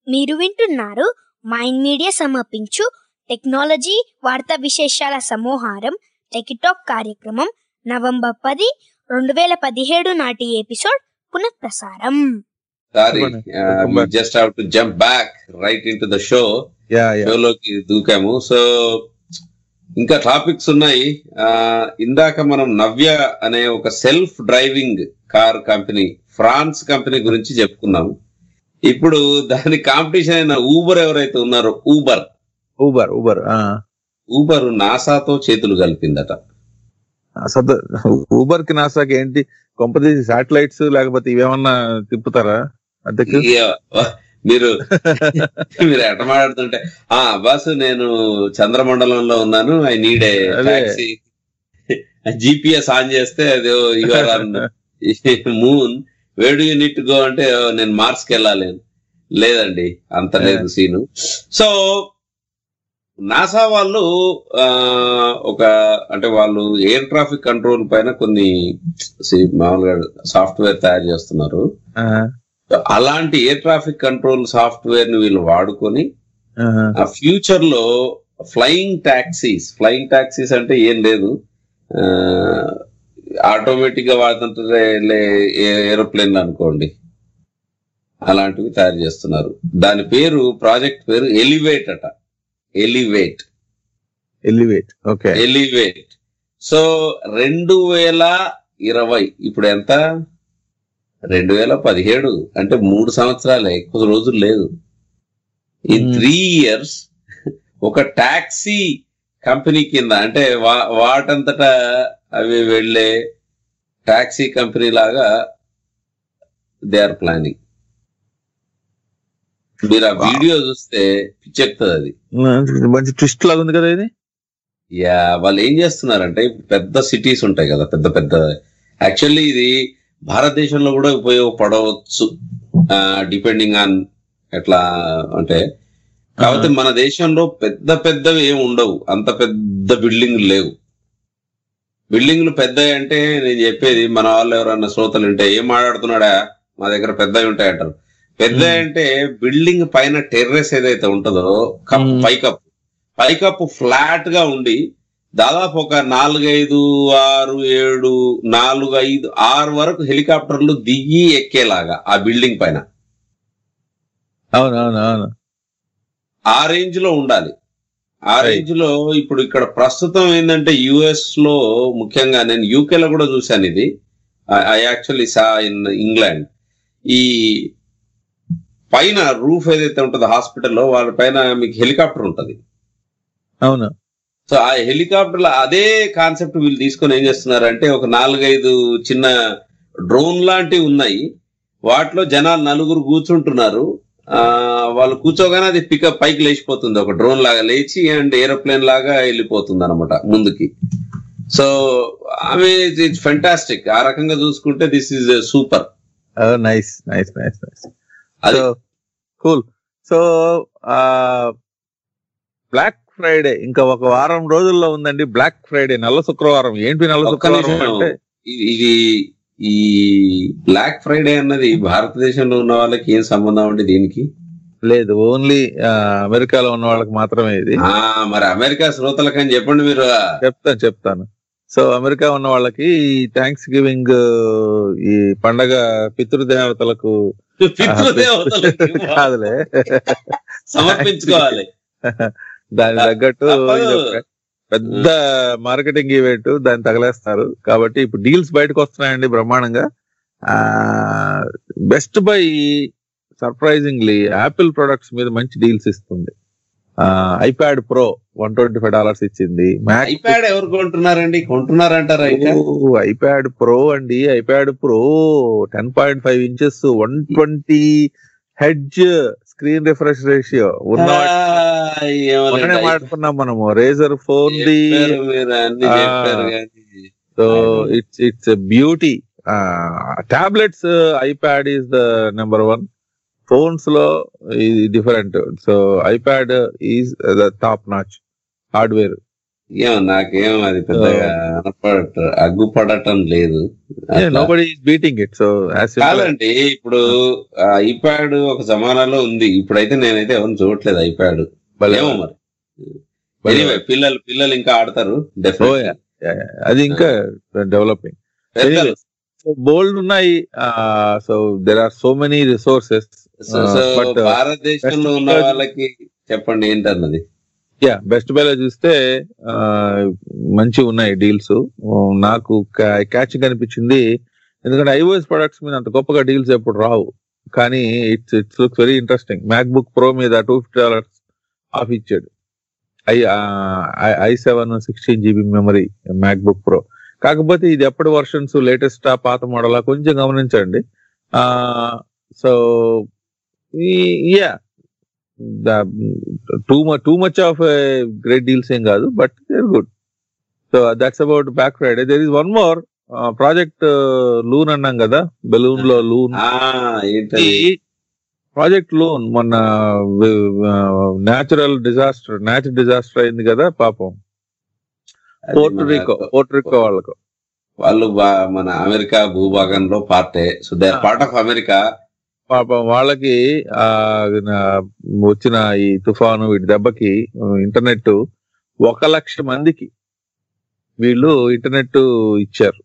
మీరు వింటున్నారు mind media సమర్పించు technology వార్తా విశేషాల సమూహారం టెకిటాక్ కార్యక్రమం నవంబర్ పది రెండు వేల పదిహేడు నాటి ఎపిసోడ్ పునఃప్రసారం. Sorry, just have to jump back right in to the show. షోలోకి దూకాము. సో ఇంకా టాపిక్స్ ఉన్నాయి. ఆ ఇందాక మనం నవ్య అనే ఒక self driving car company, France company గురించి చెప్పుకున్నాము. ఇప్పుడు దాని కాంపిటీషన్ అయిన ఊబర్ ఎవరైతే ఉన్నారో, ఊబర్ ఊబర్ ఊబర్ ఊబర్ నాసాతో చేతులు కలిపిందట. ఊబర్ కి నాసాకి ఏంటి కొంపదీసి శాటిలైట్స్ లేకపోతే ఇవేమన్నా తిప్పుతారా? అద్దెకు మీరు మీరు ఎట మాట్లాడుతుంటే ఆ బాసు నేను చంద్రమండలంలో ఉన్నాను, I need a taxi, GPS on చేస్తే అది your on moon, where do you need to go అంటే నేను మార్స్ కి వెళ్ళాలి. లేదండి, అంత లేదు సీను. సో నాసా వాళ్ళు ఒక అంటే వాళ్ళు ఎయిర్ ట్రాఫిక్ కంట్రోల్ పైన కొన్ని మామూలుగా సాఫ్ట్వేర్ తయారు చేస్తున్నారు. అలాంటి ఎయిర్ ట్రాఫిక్ కంట్రోల్ సాఫ్ట్వేర్ ని వీళ్ళు వాడుకొని ఆ ఫ్యూచర్ లో ఫ్లయింగ్ టాక్సీస్ ఫ్లయింగ్ టాక్సీస్ అంటే ఏం లేదు, ఆటోమేటిక్ గా వాడుతుంటే ఏరోప్లేన్ అనుకోండి, అలాంటివి తయారు చేస్తున్నారు. దాని పేరు ప్రాజెక్ట్ పేరు ఎలివేట్ అట. Elevate elevate okay elevate so రెండు వేల ఇరవై ఇప్పుడు ఎంత, రెండు వేల పదిహేడు అంటే మూడు సంవత్సరాలే, ఎక్కువ రోజులు లేదు. ఇన్ త్రీ ఇయర్స్ ఒక టాక్సీ కంపెనీ కింద అంటే వా వాటంతటా అవి వెళ్ళే టాక్సీ కంపెనీ లాగా దే ఆర్ ప్లానింగ్. మీరు ఆ వీడియో చూస్తే పిచ్చెక్కుతుంది. అది మంచి ట్విస్ట్ లాగా ఉంది కదా ఇది. యా, వాళ్ళు ఏం చేస్తున్నారంటే పెద్ద సిటీస్ ఉంటాయి కదా, పెద్ద పెద్ద, యాక్చువల్లీ ఇది భారతదేశంలో కూడా ఉపయోగపడవచ్చు డిపెండింగ్ ఆన్ ఎట్లా అంటే. కాకపోతే మన దేశంలో పెద్ద పెద్దవి ఏమి ఉండవు, అంత పెద్ద బిల్డింగ్లు లేవు. బిల్డింగ్లు పెద్దవి అంటే నేను చెప్పేది, మన వాళ్ళు ఎవరన్నా శ్రోతలు ఉంటే ఏం మాట్లాడుతున్నాడా మా దగ్గర పెద్దవి ఉంటాయి అంటారు. పెద్ద అంటే బిల్డింగ్ పైన టెర్రస్ ఏదైతే ఉంటుందో కప్ పైకప్పు పైకప్పు ఫ్లాట్ గా ఉండి దాదాపు ఒక నాలుగైదు ఆరు ఏడు నాలుగు ఐదు ఆరు వరకు హెలికాప్టర్లు దిగి ఎక్కేలాగా ఆ బిల్డింగ్ పైన. అవునవునవును, ఆ రేంజ్ లో ఉండాలి. ఆ రేంజ్ లో ఇప్పుడు ఇక్కడ ప్రస్తుతం ఏంటంటే యుఎస్ లో ముఖ్యంగా, నేను యూకేలో కూడా చూశాను ఇది, I actually saw in England, ఈ పైన రూఫ్ ఏదైతే ఉంటుందో హాస్పిటల్లో వాళ్ళ పైన మీకు హెలికాప్టర్ ఉంటుంది. అవును. సో ఆ హెలికాప్టర్ అదే కాన్సెప్ట్ వీళ్ళు తీసుకొని ఏం చేస్తున్నారంటే ఒక నాలుగైదు చిన్న డ్రోన్ లాంటివి ఉన్నాయి, వాటిలో జనాలు నలుగురు కూర్చుంటున్నారు. ఆ వాళ్ళు కూర్చోగానే అది పికప్ పైకి లేచిపోతుంది, ఒక డ్రోన్ లాగా లేచి అండ్ ఏరోప్లేన్ లాగా వెళ్ళిపోతుంది అనమాట ముందుకి. సో ఆమె ఇట్స్ ఫెంటాస్టిక్. ఆ రకంగా చూసుకుంటే this is super. Nice nice nice nice so cool. So black Friday ఇంకా ఒక వారం రోజుల్లో ఉందండి. బ్లాక్ ఫ్రైడే, నల్ల శుక్రవారం. ఏంటి నల్ల శుక్రవారం అంటే? ఇది ఈ బ్లాక్ ఫ్రైడే అన్నది భారతదేశంలో ఉన్న వాళ్ళకి ఏం సంబంధం అండి దీనికి? లేదు, ఓన్లీ అమెరికాలో ఉన్న వాళ్ళకి మాత్రమే ఇది. మరి అమెరికా శ్రోతలకని చెప్పండి మీరు. చెప్తాను చెప్తాను సో అమెరికా ఉన్న వాళ్ళకి థ్యాంక్స్ గివింగ్ ఈ పండగ పితృదేవతలకు కాదులే సమర్పించుకోవాలి. దాని తగ్గట్టు పెద్ద మార్కెటింగ్ ఈవెంట్, దాన్ని తగలేస్తారు. కాబట్టి ఇప్పుడు డీల్స్ బయటకు వస్తున్నాయండి బ్రహ్మాండంగా. ఆ best buy surprisingly Apple products మీద మంచి డీల్స్ ఇస్తుంది. IPad pro one twenty five dollars ఇచ్చింది. ఐప్యాడ్ ఎవరు కొంటున్నారండి? కొంటున్నారంటారా? ఐప్యాడ్ ప్రో అండి, iPad pro ten point five inches one twenty hertz screen refresh ratio ఉన్న మాట్లాడుకున్నాం మనము. రేజర్ ఫోన్ ది. So it's it's beauty. Tablets iPad is the number one. Phones లో ఇది different. So iPad is the top notch hardware ఏమో నాకేం అది పెద్దగా అనపడట అగ్గుపడటం లేదు. Nobody is beating it. So కాదండి, ఇప్పుడు ఐప్యాడ్ ఒక జమానాలో ఉంది, ఇప్పుడైతే నేనైతే ఎవరిని చూడట్లేదు ఐప్యాడ్. ఏమో మరి ఎనీవే పిల్లలు పిల్లలు ఇంకా ఆడతారు డెఫినెట్లీ. అది ఇంకా డెవలపింగ్. బోల్డ్ ఉన్నాయి. So there are so many resources. భారతదేశంలో ఉన్న వాళ్ళకి చెప్పండి ఏంటన్నది. యా బెస్ట్ బైలో చూస్తే మంచి ఉన్నాయి డీల్స్. నాకు క్యాచ్ కనిపించింది, ఎందుకంటే ఐఓఎస్ ప్రొడక్ట్స్ మీద అంత గొప్పగా డీల్స్ ఎప్పుడు రావు, కానీ it's it's looks very interesting. MacBook pro మీద టూ ఫిఫ్టీ డాలర్స్ ఆఫ్ ఇచ్చాడు. I I seven sixteen GB memory MacBook pro. కాకపోతే ఇది ఎప్పటి వర్షన్స్, లేటెస్ట్ పాత మోడలా కొంచెం గమనించండి. So yeah too much too much of great deals ఏం కాదు, but they're good. So that's about black Friday. There is one more project Loon అన్నాం కదా, బెలూన్ లో లూన్. ప్రాజెక్ట్ లూన్ మొన్న న్యాచురల్ డిజాస్టర్ న్యాచురల్ డిజాస్టర్ అయింది కదా పాపం, పోర్టరికో పోర్టరికో వాళ్ళకు. వాళ్ళు మన అమెరికా భూభాగంలో పార్టే, so they are part of America. పాపం వాళ్ళకి ఆ వచ్చిన ఈ తుఫాను వీటి దెబ్బకి ఇంటర్నెట్ ఒక లక్ష మందికి వీళ్ళు ఇంటర్నెట్ ఇచ్చారు.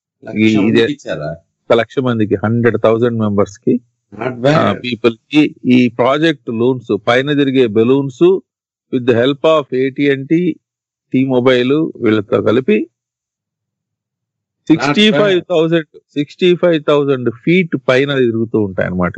ఒక లక్ష మందికి, హండ్రెడ్ థౌసండ్ మెంబర్స్ కి పీపుల్ కి ఈ ప్రాజెక్ట్ లూన్స్ పైన తిరిగే balloons with the help of ఏటీఎన్టీ, టీ మొబైల్ వీళ్ళతో కలిపి sixty five thousand sixty five thousand feet పైన తిరుగుతూ ఉంటాయి అన్నమాట.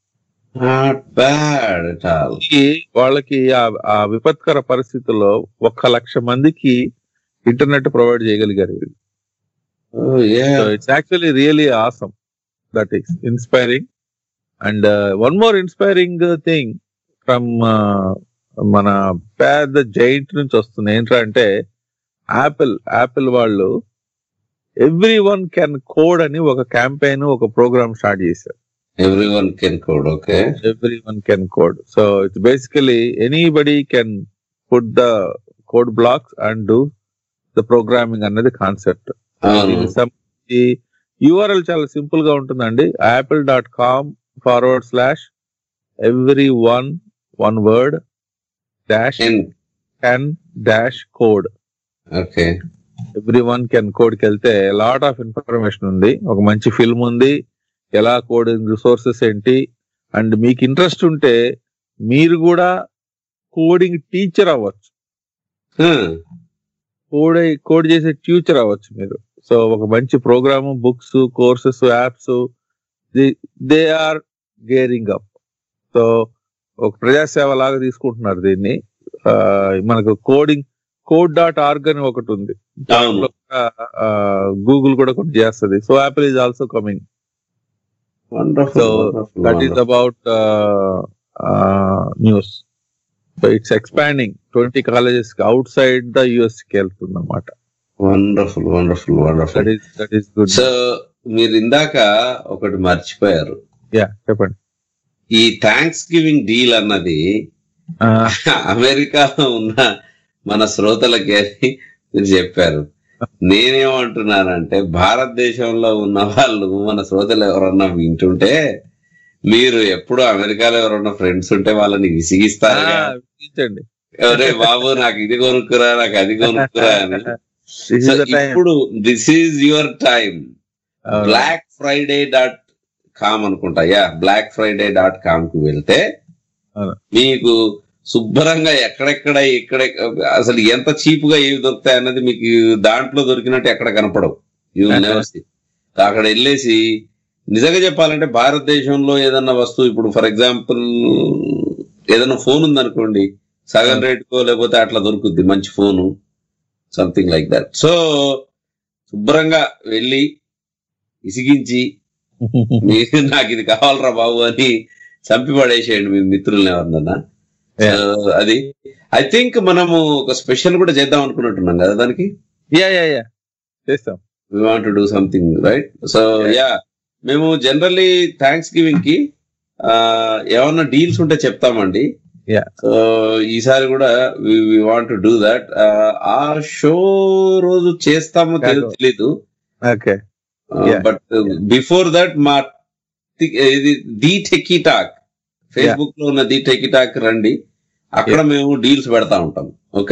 వాళ్ళకి ఆ విపత్కర పరిస్థితుల్లో ఒక్క లక్ష మందికి ఇంటర్నెట్ ప్రొవైడ్ చేయగలిగారు. It's actually really awesome. That is inspiring. And one more inspiring thing from మన పెద్ద జైంట్ నుంచి వస్తుంది ఏంటంటే యాపిల్ యాపిల్ వాళ్ళు ఎవ్రీ వన్ కెన్ కోడ్ అని ఒక క్యాంపెయిన్, ఒక ప్రోగ్రామ్ స్టార్ట్ చేశారు. Everyone can code. Okay, everyone can code. So it's basically anybody can put the code blocks and do the programming అన్నది concept. URL చాలా simple గా ఉంటుందండి. Apple dot com forward slash everyone one word dash can dash code. Okay, everyone can code కి వెళ్తే lot of information ఉంది. ఒక మంచి film ఉంది, ఎలా కోడింగ్ రిసోర్సెస్ ఏంటి. అండ్ మీకు ఇంట్రెస్ట్ ఉంటే మీరు కూడా కోడింగ్ టీచర్ అవ్వచ్చు, కోడ్ కోడ్ చేసే టీచర్ అవ్వచ్చు మీరు. సో ఒక మంచి program, books, courses, apps they are gearing up. So ఒక ప్రజాసేవ లాగా తీసుకుంటున్నారు దీన్ని. మనకు కోడింగ్ కోడ్ డాట్ ఆర్గ్ అని ఒకటి ఉంది, గూగుల్ కూడా కొన్ని చేస్తుంది. So Apple is also coming. So that is about news. So it's expanding. Twenty colleges outside the US కి వెళ్తుంది అన్నమాట. Wonderful wonderful wonderful. That is that is good. So మీరు ఇందాక ఒకటి మర్చిపోయారు. యా చెప్పండి. ఈ థ్యాంక్స్ గివింగ్ డీల్ అన్నది అమెరికాలో ఉన్న మన శ్రోతలకి అని మీరు చెప్పారు. నేనేమంటున్నానంటే భారతదేశంలో ఉన్న వాళ్ళు, మన శ్రోతలు ఎవరన్నా వింటుంటే, మీరు ఎప్పుడు అమెరికాలో ఎవరన్నా ఫ్రెండ్స్ ఉంటే వాళ్ళని విసిగిస్తారు. ఎవరే బాబు నాకు ఇది కొనుక్కురా, నాకు అది కొనుక్కురా అని. ఇప్పుడు this is your time. Black Friday dot com అనుకుంటా, yeah black Friday dot com కు వెళ్తే మీకు శుభ్రంగా ఎక్కడెక్కడ ఎక్కడ అసలు ఎంత చీప్ గా ఏవి దొరుకుతాయి అన్నది మీకు దాంట్లో దొరికినట్టు ఎక్కడ కనపడవు. You never see. అక్కడ వెళ్ళేసి నిజంగా చెప్పాలంటే భారతదేశంలో ఏదన్నా వస్తువు, ఇప్పుడు ఫర్ ఎగ్జాంపుల్ ఏదన్నా ఫోన్ ఉందనుకోండి, సగం రేటుకో లేకపోతే అట్లా దొరుకుద్ది మంచి phone, something like that. So శుభ్రంగా వెళ్ళి ఇసిగించి మీరు నాకు ఇది కావాలరా బాబు అని చంపి పడేసేయండి మీ మిత్రుల్ని ఎవరినన్నా. అది ఐ థింక్ మనము ఒక స్పెషల్ కూడా చేద్దాం అనుకున్నట్టున్నాం కదా దానికి. యా యా యా చేస్తాం. We want to do something right. So yeah మేము జనరల్లీ థ్యాంక్స్ గివింగ్ కి ఏమన్నా డీల్స్ ఉంటే చెప్తామండి. సో ఈసారి కూడా we want to do that. ఆ షో రోజు చేస్తామో తెలీదు, బట్ బిఫోర్ దట్ మా ఇది ది టెకీ టాక్ ఫేస్బుక్ లో ఉన్న ది టెకీ టాక్ రండి, అక్కడ మేము డీల్స్ పెడతా ఉంటాం. Okay,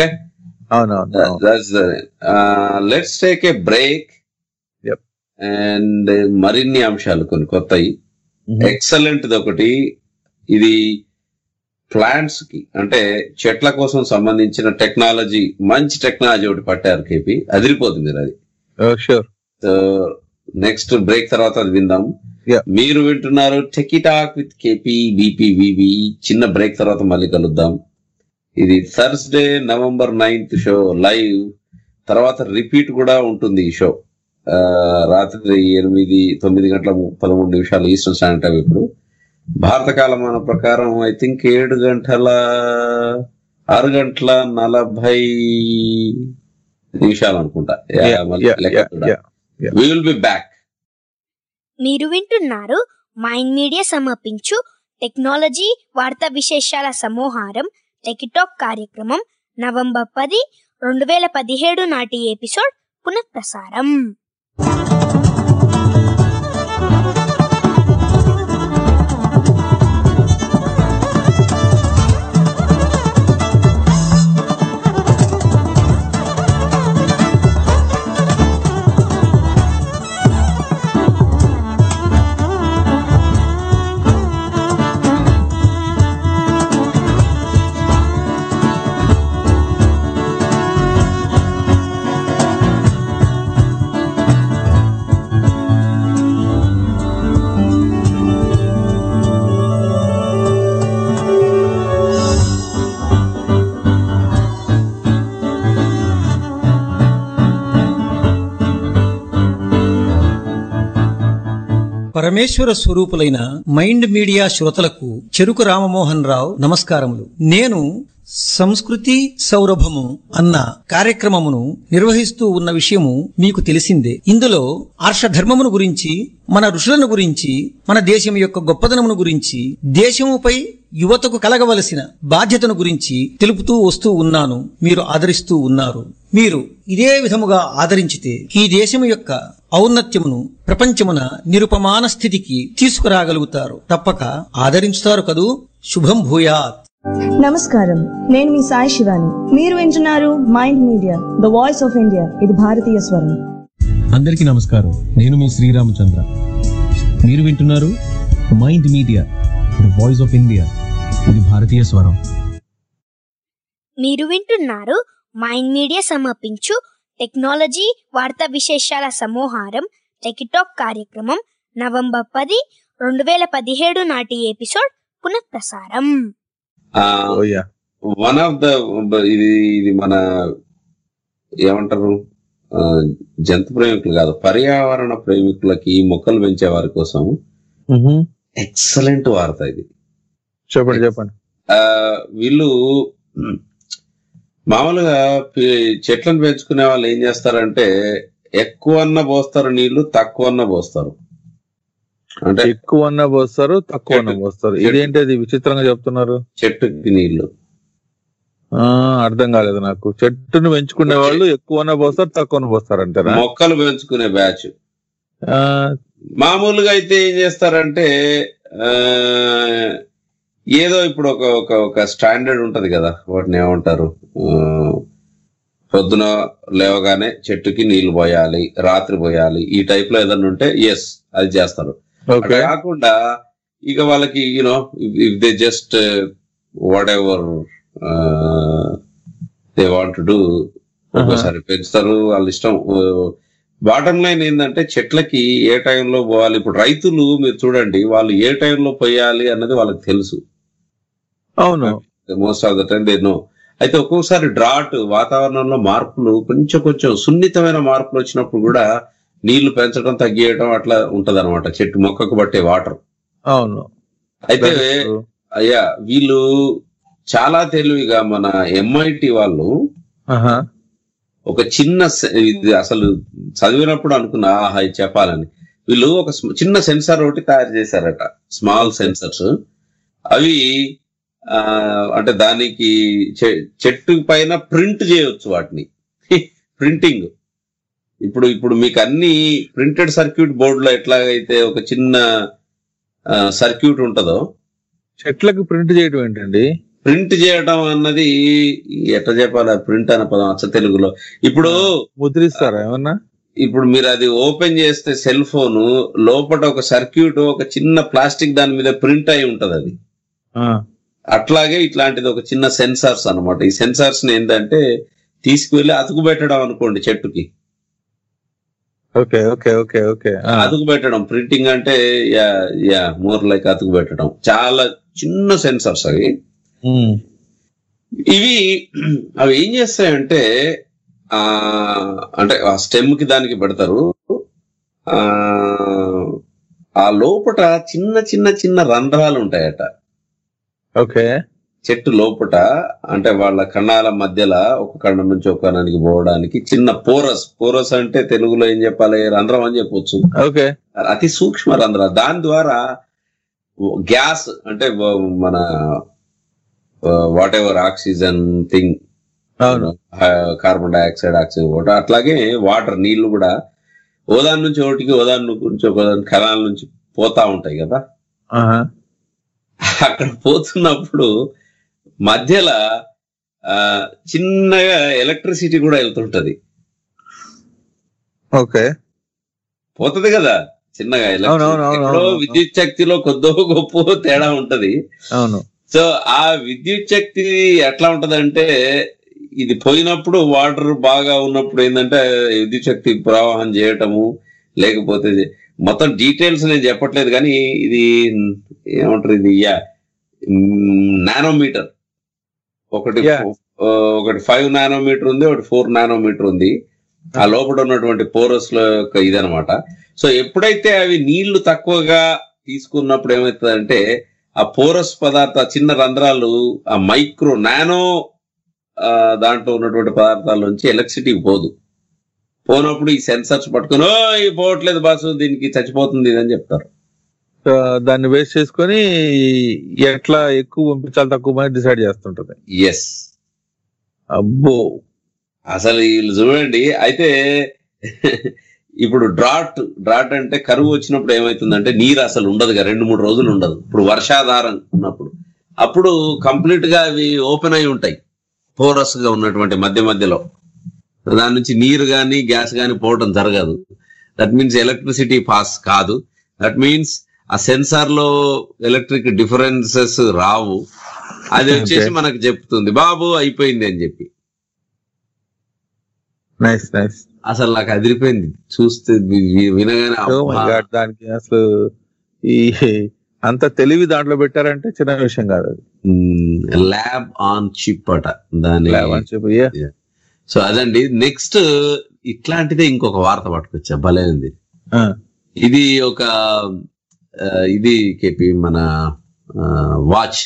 let's take a break and మరిన్ని అంశాలు కొన్ని కొత్తవి ఎక్సలెంట్ ఒకటి. ఇది ప్లాంట్స్ కి అంటే చెట్ల కోసం సంబంధించిన టెక్నాలజీ, మంచి టెక్నాలజీ ఒకటి పట్టారు కేపీ, అదిరిపోతుంది అది. సో నెక్స్ట్ బ్రేక్ తర్వాత అది విందాం. మీరు వింటున్నారు techie talk with KP BPVV. చిన్న బ్రేక్ తర్వాత మళ్ళీ కలుద్దాం. ఇది Thursday November ninth show live, తర్వాత రిపీట్ కూడా ఉంటుంది ఈ షో రాత్రి ఎనిమిది తొమ్మిది గంటల పదమూడు నిమిషాలు ఈస్టర్న్ స్టాండర్డ్ టైం. ఇప్పుడు భారత కాలమాన ప్రకారం ఐ థింక్ ఏడు గంటల ఆరు గంటల నలభై నిమిషాలు అనుకుంటా. We will be back. మీరు వింటున్నారు మైండ్ మీడియా సమర్పించు టెక్నాలజీ వార్తా విశేషాల సమూహారం టెకిటాక్ కార్యక్రమం నవంబర్ పది రెండు వేల పదిహేడు నాటి ఎపిసోడ్ పునఃప్రసారం. పరమేశ్వర స్వరూపులైన మైండ్ మీడియా శ్రోతలకు చెరుకు రామమోహన్ రావు నమస్కారములు. నేను సంస్కృతి సౌరభము అన్న కార్యక్రమమును నిర్వహిస్తూ ఉన్న విషయము మీకు తెలిసిందే. ఇందులో ఆర్షధర్మమును గురించి, మన ఋషులను గురించి, మన దేశం యొక్క గొప్పదనమును గురించి, దేశముపై యువతకు కలగవలసిన బాధ్యతను గురించి తెలుపుతూ వస్తూ ఉన్నాను. మీరు ఆదరిస్తూ ఉన్నారు. మీరు ఇదే విధముగా ఆదరించితే ఈ దేశము యొక్క ఔన్నత్యమును ప్రపంచమున నిరుపమాన స్థితికి తీసుకురాగలుగుతారు. తప్పక ఆదరించుతారు కదూ. శుభం భూయాత్. నమస్కారం, నేను మీ సాయి శివాని. మీరు వింటున్నారు mind media the voice of India, ఇది భారతీయ స్వరం. అందరికీ నమస్కారం, నేను మీ శ్రీరామచంద్ర. మీరు వింటున్నారు mind media the voice of India, ఇది భారతీయ స్వరం. మీరు వింటున్నారు మైండ్ మీడియా సమర్పించు టెక్నాలజీ వార్తా విశేషాల సమూహారం టెకిటాక్ కార్యక్రమం నవంబర్ పది రెండు వేల పదిహేడు నాటి ఎపిసోడ్ పునఃప్రసారం. వన్ ఆఫ్ ద ఇది ఇది మన ఏమంటారు, జంతు ప్రేమికులు కాదు, పర్యావరణ ప్రేమికులకి, మొక్కలు పెంచే వారి కోసం ఎక్సలెంట్ వార్త ఇది. చెప్పండి చెప్పండి. వీళ్ళు మామూలుగా చెట్లను పెంచుకునే వాళ్ళు ఏం చేస్తారంటే ఎక్కువన్న పోస్తారు నీళ్లు, తక్కువన్న పోస్తారు. అంటే ఎక్కువన్న పోస్తారు, తక్కువన్న పోస్తారు. ఇదేంటి అది విచిత్రంగా చెప్తున్నారు? చెట్టుకి నీళ్లు అర్థం కాలేదు నాకు. చెట్టును పెంచుకునే వాళ్ళు ఎక్కువన్న పోస్తారు, తక్కువన పోస్తారు అంటారా? మొక్కలు పెంచుకునే బ్యాచ్ మామూలుగా అయితే ఏం చేస్తారంటే ఆ ఏదో ఇప్పుడు ఒక ఒక ఒక స్టాండర్డ్ ఉంటది కదా, వాటిని ఏమంటారు, పొద్దున లేవగానే చెట్టుకి నీళ్లు పోయాలి, రాత్రి పోయాలి, ఈ టైప్ లో ఏదన్నా ఉంటే ఎస్ అది చేస్తారు. కాకుండా ఇక వాళ్ళకి you know if they just whatever they want to do ఒకసారి పెంచుతారు, వాళ్ళ ఇష్టం. బాటమ్ లైన్ ఏంటంటే చెట్లకి ఏ టైంలో పోవాలి. ఇప్పుడు రైతులు మీరు చూడండి, వాళ్ళు ఏ టైంలో పోయాలి అన్నది వాళ్ళకి తెలుసు. అవును, most of the time they know. అయితే ఒక్కొక్కసారి డ్రాట్, వాతావరణంలో మార్పులు, కొంచెం కొంచెం సున్నితమైన మార్పులు వచ్చినప్పుడు కూడా నీళ్లు పెంచడం తగ్గియడం అట్లా ఉంటది అనమాట చెట్టు మొక్కకు పట్టే వాటర్. అవును. అయితే అయ్యా వీళ్ళు చాలా తెలివిగా మన ఎంఐటి వాళ్ళు ఒక చిన్న, ఇది అసలు చదివినప్పుడు అనుకున్నా ఆహా ఇది చెప్పాలని, వీళ్ళు ఒక చిన్న సెన్సార్ ఒకటి తయారు చేశారట, స్మాల్ సెన్సర్స్. అవి అంటే దానికి చెట్టు పైన ప్రింట్ చేయొచ్చు వాటిని, ప్రింటింగ్. ఇప్పుడు ఇప్పుడు మీకు అన్ని ప్రింటెడ్ సర్క్యూట్ బోర్డులో ఎట్లాగైతే ఒక చిన్న సర్క్యూట్ ఉంటుందో, చెట్లకు ప్రింట్ చేయడం ఏంటండి? ప్రింట్ చేయడం అన్నది ఎట్లా చెప్పాలి, ప్రింట్ అనే పదం అచ్చ తెలుగులో. ఇప్పుడు ముద్రిస్తారా ఏమన్నా? ఇప్పుడు మీరు అది ఓపెన్ చేస్తే సెల్ ఫోన్ లోపల ఒక సర్క్యూట్, ఒక చిన్న ప్లాస్టిక్ దాని మీద ప్రింట్ అయి ఉంటది. అది అట్లాగే ఇట్లాంటిది ఒక చిన్న సెన్సార్స్ అన్నమాట. ఈ సెన్సార్స్ ని ఏంటంటే తీసుకువెళ్ళి అతుకు పెట్టడం అనుకోండి చెట్టుకి. ఓకే ఓకే ఓకే ఓకే అతుకు పెట్టడం, ప్రింటింగ్ అంటే యా యా మోర్ లైక్ అతుకు పెట్టడం. చాలా చిన్న సెన్సార్స్ అవి. ఇవి అవి ఏం చేస్తాయంటే ఆ అంటే ఆ స్టెమ్ కి దానికి పెడతారు. ఆ ఆ లోపట చిన్న చిన్న చిన్న రంధ్రాలు ఉంటాయట. ఓకే. చెట్టు లోపట అంటే వాళ్ళ కణాల మధ్యలో ఒక కణం నుంచి ఒక కణానికి పోవడానికి చిన్న పోరస్, పోరస్ అంటే తెలుగులో ఏం చెప్పాలి, రంధ్రం అని చెప్పొచ్చు. ఓకే. అతి సూక్ష్మ రంధ్రం. దాని ద్వారా గ్యాస్ అంటే మన whatever oxygen thing, carbon dioxide, oxygen, water, అట్లాగే వాటర్, నీళ్లు కూడా ఓదాని నుంచి ఒకటికి, ఓదాని నుంచి ఒక కణాల నుంచి పోతా ఉంటాయి కదా. అక్కడ పోతున్నప్పుడు మధ్యలో చిన్నగా ఎలక్ట్రిసిటీ కూడా వెళ్తుంటది. ఓకే. పోతుంది కదా చిన్నగా ఎలక్ట్రిసిటీ, విద్యుత్ శక్తిలో కొద్దో గొప్ప తేడా ఉంటది. అవును. సో ఆ విద్యుత్ శక్తి ఎట్లా ఉంటదంటే, ఇది పోయినప్పుడు వాటర్ బాగా ఉన్నప్పుడు ఏంటంటే విద్యుత్ శక్తి ప్రవాహం చేయటము, లేకపోతే మొత్తం డీటెయిల్స్ నేను చెప్పట్లేదు కానీ ఇది ఏమంటారు, ఇది యా నానోమీటర్. ఒకటి ఒకటి ఫైవ్ నానోమీటర్ ఉంది, ఒకటి ఫోర్ నానోమీటర్ ఉంది. ఆ లోపల ఉన్నటువంటి పోరస్ లో యొక్క ఇదనమాట. సో ఎప్పుడైతే అవి నీళ్లు తక్కువగా తీసుకున్నప్పుడు ఏమవుతుందంటే ఆ పోరస్ పదార్థ చిన్న రంధ్రాలు ఆ మైక్రో నానో దాంట్లో ఉన్నటువంటి పదార్థాల నుంచి ఎలక్ట్రిసిటీ పోదు. పోనప్పుడు ఈ సెన్సర్స్ పట్టుకుని ఓ ఇది పోవట్లేదు బాసు, దీనికి చచ్చిపోతుంది అని చెప్తారు. దాన్ని వేస్ట్ చేసుకొని ఎట్లా ఎక్కువ పంపించాలి తక్కువ మంది డిసైడ్ చేస్తుంటది. ఎస్. అబ్బో అసలు వీళ్ళు చూడండి. అయితే ఇప్పుడు డ్రాట్ డ్రాట్ అంటే కరువు వచ్చినప్పుడు ఏమైతుందంటే నీరు అసలు ఉండదు, రెండు మూడు రోజులు ఉండదు. ఇప్పుడు వర్షాధారం ఉన్నప్పుడు అప్పుడు కంప్లీట్ గా అవి ఓపెన్ అయి ఉంటాయి, పోరస్ గా ఉన్నటువంటి మధ్య మధ్యలో. దాని నుంచి నీరు గాని గ్యాస్ గాని పోవడం జరగదు. దట్ మీన్స్ ఎలక్ట్రిసిటీ పాస్ కాదు. దట్ మీన్స్ ఆ సెన్సార్ లో ఎలక్ట్రిక్ డిఫరెన్సెస్ రావు. అది వచ్చేసి మనకు చెప్తుంది బాబు అయిపోయింది అని చెప్పి. Nice nice. అసలు నాకు అదిరిపోయింది చూస్తే, వినగానే. దానికి అసలు ఈ అంత తెలివి దాంట్లో పెట్టారంటే చిన్న విషయం కాదు. ల్యాబ్ ఆన్ చిప్ అట దాని. సో అదండి. నెక్స్ట్ ఇట్లాంటిదే ఇంకొక వార్త పట్టుకొచ్చా, భలే ఉంది. ఇది ఒక ఇది కేపీ మన వాచ్.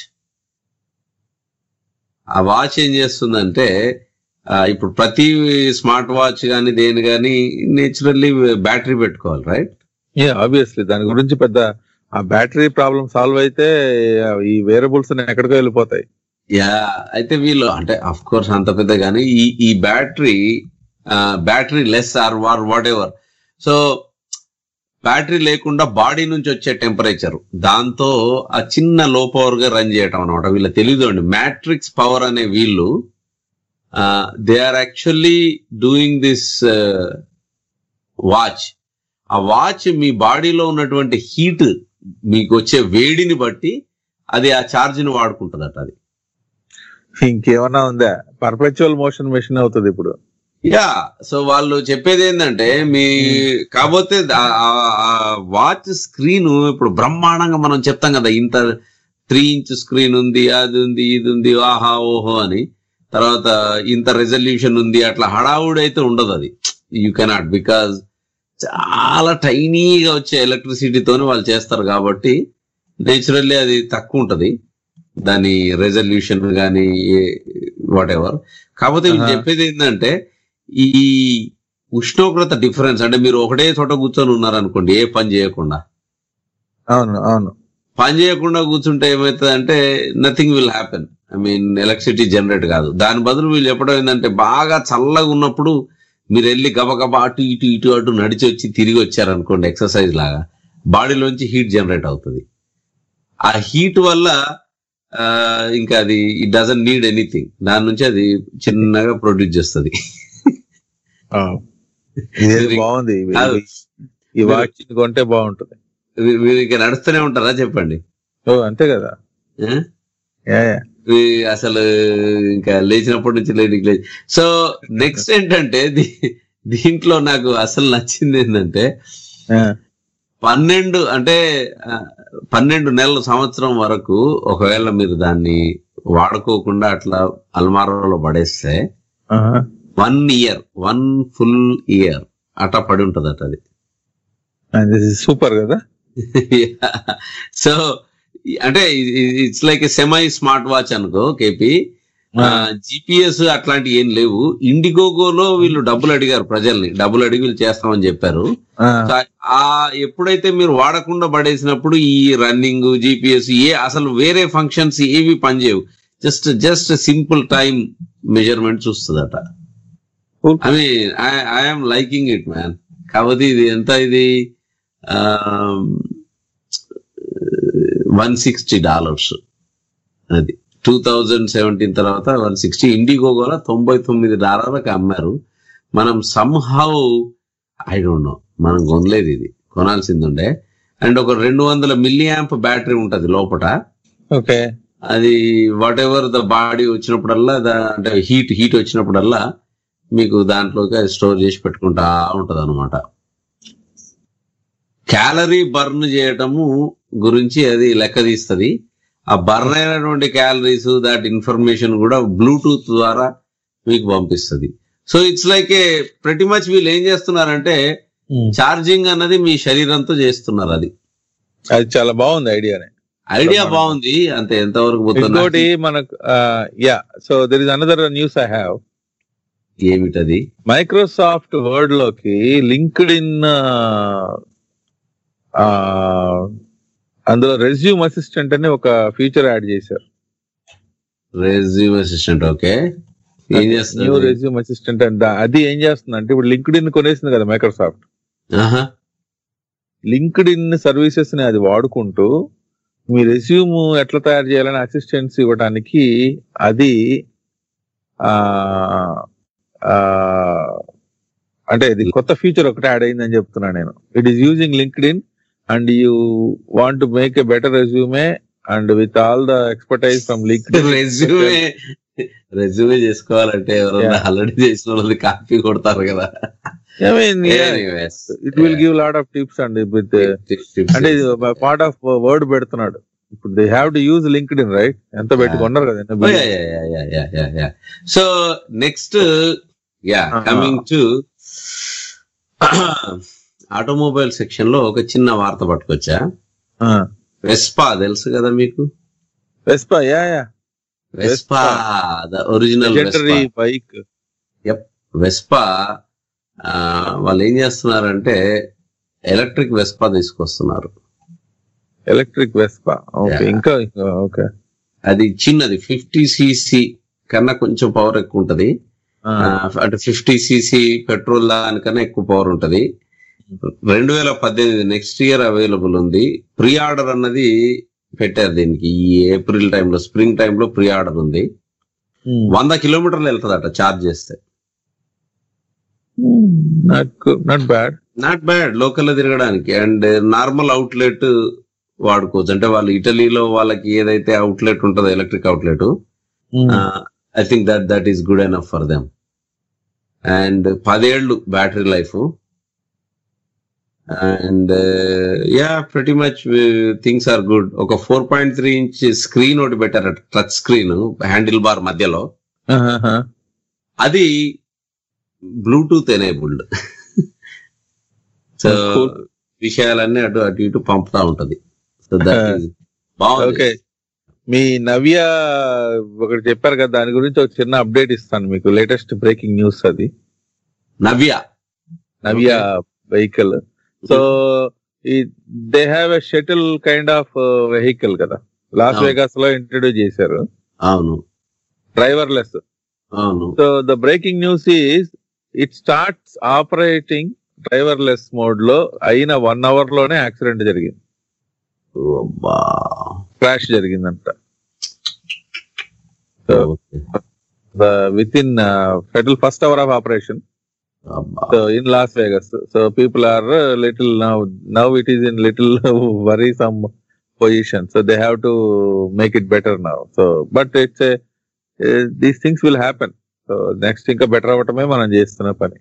ఆ వాచ్ ఏం చేస్తుందంటే ఇప్పుడు ప్రతి స్మార్ట్ వాచ్ కానీ దేని కానీ నేచురల్లీ బ్యాటరీ పెట్టుకోవాలి, రైట్? ఆబ్వియస్లీ దాని గురించి పెద్ద ఆ బ్యాటరీ ప్రాబ్లం సాల్వ్ అయితే ఈ వేరబుల్స్ ఎక్కడికో వెళ్ళిపోతాయి. యా. అయితే వీళ్ళు అంటే అఫ్ కోర్స్ అంత పెద్ద కానీ ఈ ఈ బ్యాటరీ బ్యాటరీ లెస్ ఆర్ వార్ వాట్ ఎవర్. సో బ్యాటరీ లేకుండా బాడీ నుంచి వచ్చే టెంపరేచర్ దాంతో ఆ చిన్న లో పవర్ గా రన్ చేయటం అనమాట. వీళ్ళ తెలియదు అండి. మ్యాట్రిక్స్ పవర్ అనే వీళ్ళు they are actually doing this watch. ఆ వాచ్ మీ బాడీలో ఉన్నటువంటి హీట్, మీకు వచ్చే వేడిని బట్టి అది ఆ ఛార్జ్ ని వాడుకుంటుందట. అది ఇంకేమన్నా ఉందా? పర్పెచువల్ మోషన్ మెషిన్ అవుతుంది ఇప్పుడు. యా. సో వాళ్ళు చెప్పేది ఏంటంటే మీ కాకపోతే వాచ్ స్క్రీన్ ఇప్పుడు బ్రహ్మాండంగా మనం చెప్తాం కదా, ఇంత త్రీ ఇంచ్ స్క్రీన్ ఉంది, అది ఉంది, ఇది ఉంది, ఆహా ఓహో అని. తర్వాత ఇంత రెజల్యూషన్ ఉంది, అట్లా హడావుడి అయితే ఉండదు. అది యూ కెనాట్, బికాజ్ చాలా టైనీగా వచ్చే ఎలక్ట్రిసిటీతోనే వాళ్ళు చేస్తారు కాబట్టి నేచురల్లీ అది తక్కువ ఉంటది దాని రెజల్యూషన్ కానీ వాట్ ఎవర్. కాకపోతే వీళ్ళు చెప్పేది ఏంటంటే ఈ ఉష్ణోగ్రత డిఫరెన్స్ అంటే మీరు ఒకటే చోట కూర్చొని ఉన్నారనుకోండి ఏ పని చేయకుండా, అవును అవును, పని చేయకుండా కూర్చుంటే ఏమవుతుంది అంటే nothing will happen. I mean electricity generate కాదు. దాని బదులు వీళ్ళు చెప్పడం ఏంటంటే బాగా చల్లగా ఉన్నప్పుడు మీరు వెళ్ళి గబగబా అటు ఇటు ఇటు అటు నడిచి వచ్చి తిరిగి వచ్చారనుకోండి ఎక్సర్సైజ్ లాగా, బాడీలోంచి హీట్ జనరేట్ అవుతుంది. ఆ హీట్ వల్ల ఇంకా అది ఇట్ డజంట్ నీడ్ ఎనీథింగ్, దాని నుంచి అది చిన్నగా ప్రొడ్యూస్ చేస్తుంది. బాగుంది, ఈ వాచ్ కొంటే బాగుంటుంది. మీరు ఇంకా నడుస్తూనే ఉంటారా చెప్పండి? ఓ అంతే కదా, అసలు ఇంకా లేచినప్పటి నుంచి లేనికి లేచి. సో నెక్స్ట్ ఏంటంటే దీంట్లో నాకు అసలు నచ్చింది ఏంటంటే పన్నెండు అంటే పన్నెండు నెలల సంవత్సరం వరకు ఒకవేళ మీరు దాన్ని వాడుకోకుండా అట్లా అల్మారాలో పడేస్తే one year one full year అట్లా పడి ఉంటది అట అది. సూపర్ కదా. సో అంటే it's like semi smart watch అనుకో కేపీ. జిపిఎస్ అట్లాంటివి ఏం లేవు. ఇండిగోగోలో వీళ్ళు డబ్బులు అడిగారు ప్రజల్ని, డబ్బులు అడిగి వీళ్ళు చేస్తామని చెప్పారు. ఆ ఎప్పుడైతే మీరు వాడకుండా పడేసినప్పుడు ఈ రన్నింగ్ జిపిఎస్ ఏ అసలు వేరే ఫంక్షన్స్ ఏవి పనిచేయవు, just just simple time measurement చూస్తుందట. I mean I'm liking it man. కాబట్టి ఇది ఎంత, ఇది వన్ సిక్స్టీ డాలర్స్ అది టూ థౌజండ్ సెవెంటీన్ తర్వాత వన్ సిక్స్టీ ఇండిగోగోలో తొంభై తొమ్మిది డాలర్లకు అమ్మారు. మనం సమ్హౌ ఐ డోంట్ నో, మనం కొనలేదు, ఇది కొనాల్సింది ఉండే. అండ్ ఒక రెండు వందల మిల్లీ యాంప్ బ్యాటరీ ఉంటది లోపల. ఓకే, అది వాట్ ఎవర్ ద బాడీ వచ్చినప్పుడల్లా అంటే హీట్ హీట్ వచ్చినప్పుడల్లా మీకు దాంట్లోకి అది స్టోర్ చేసి పెట్టుకుంటా ఉంటది అనమాట. క్యాలరీ బర్న్ చేయటము గురించి అది లెక్క తీస్తుంది. ఆ బర్న్ అయినటువంటి క్యాలరీస్ దాట్ ఇన్ఫర్మేషన్ కూడా బ్లూటూత్ ద్వారా మీకు పంపిస్తుంది. సో ఇట్స్ లైక్ ఏ ప్రతి మచ్ వీళ్ళు ఏం చేస్తున్నారంటే ఛార్జింగ్ అన్నది మీ శరీరంతో చేస్తున్నారు. అది అది చాలా బాగుంది ఐడియానే. ఐడియా బాగుంది, అంతే. ఎంతవరకు పోతుంది మనకు. Yeah, so there is another news I have. ఏమిటది? మైక్రోసాఫ్ట్ వర్డ్ లోకి లింక్డ్ ఇన్ అందులో రెజ్యూమ్ అసిస్టెంట్ అని ఒక ఫీచర్ యాడ్ చేశారు. Resume assistant, okay. ఏం చేస్తుంది? న్యూ రెజ్యూమ్ అసిస్టెంట్ అండ్ అది ఏం చేస్తుంది అంటే, ఇప్పుడు లింక్డ్ ఇన్ కొనేసింది కదా మైక్రోసాఫ్ట్. లింక్డ్ ఇన్ సర్వీసెస్ ని అది వాడుకుంటూ మీ రెజ్యూమ్ ఎట్లా తయారు చేయాలని అసిస్టెన్స్ ఇవ్వడానికి అది ఆ అంటే ఇది కొత్త ఫీచర్ ఒకటి యాడ్ అయిందని చెప్తున్నా నేను. It is using LinkedIn and you want to make a better resume and with all the expertise from LinkedIn. resume resume చేసుకోవాలంటే ఎవరైనా ఆల్రెడీ చేసిన వాళ్ళది కాపీ కొడతారు కదా. I mean, yeah, anyways, it will yeah. give lot of tips and with uh, tips, and is part of uh, word పెడుతున్నాడు. ఇప్పుడు they have to use LinkedIn, right? ఎంత పెట్టుకున్నారు కదా. oh yeah yeah yeah yeah yeah yeah so next yeah uh-huh. coming to automobile section లో ఒక చిన్న వార్త పట్టుకొచ్చా. వెస్పా తెలుసు కదా మీకు? Vespa, yeah yeah Vespa the original bike. Yup, Vespa వాళ్ళు ఏం చేస్తున్నారంటే ఎలక్ట్రిక్ వెస్పా తీసుకొస్తున్నారు. Electric Vespa, okay. ఇంకా ఓకే, అది చిన్నది, ఫిఫ్టీ సీసీ కన్నా కొంచెం పవర్ ఎక్కువ ఉంటది. అంటే ఫిఫ్టీ సీసీ పెట్రోల్ దానికన్నా ఎక్కువ పవర్ ఉంటది. రెండు వేల పద్దెనిమిది నెక్స్ట్ ఇయర్ అవైలబుల్ ఉంది. ప్రీ ఆర్డర్ అన్నది పెట్టారు దీనికి ఈ ఏప్రిల్ టైంలో, స్ప్రింగ్ టైంలో ప్రీ ఆర్డర్ ఉంది. వంద కిలోమీటర్లు వెళ్తుందట ఛార్జ్ చేస్తే. Not bad not bad local లో తిరగడానికి. అండ్ నార్మల్ అవుట్లెట్ వాడుకోవచ్చు. అంటే వాళ్ళు ఇటలీలో వాళ్ళకి ఏదైతే అవుట్లెట్ ఉంటుందో electric outlet, I think that that is good enough for them. And పదేళ్లు battery life. And yeah pretty much things are good. ఒక four point three inch screen ఒకటి పెట్టారట, టచ్ స్క్రీన్ హ్యాండిల్ బార్ మధ్యలో. అది Bluetooth enabled. So విషయాలన్నీ అటు అటు ఇటు పంపుతా ఉంటది. సో దట్ ఈస్ బాగుంది. మీ నవ్య ఒకటి చెప్పారు కదా, దాని గురించి ఒక చిన్న అప్డేట్ ఇస్తాను మీకు. లేటెస్ట్ బ్రేకింగ్ న్యూస్ అది. Navya Navya vehicle. So they have a shuttle kind of vehicle కదా, లాస్ అవును. వేగాస్ లో ఇంట్రడ్యూస్ చేశారు. అవును డ్రైవర్ లెస్. అవును so the breaking news is it starts operating driverless mode లో అయిన వన్ అవర్ లోనే యాక్సిడెంట్ జరిగింది, క్రాష్ జరిగిందంట. సో విత్ ఇన్ ఫెడరల్ first hour of operation. So in Las Vegas. So people are little now now it is in little worrisome position. So they have to make it better now. So but it's these things will happen. So next ఇంకా better అవ్వటమే మనం చేస్తున్న పని.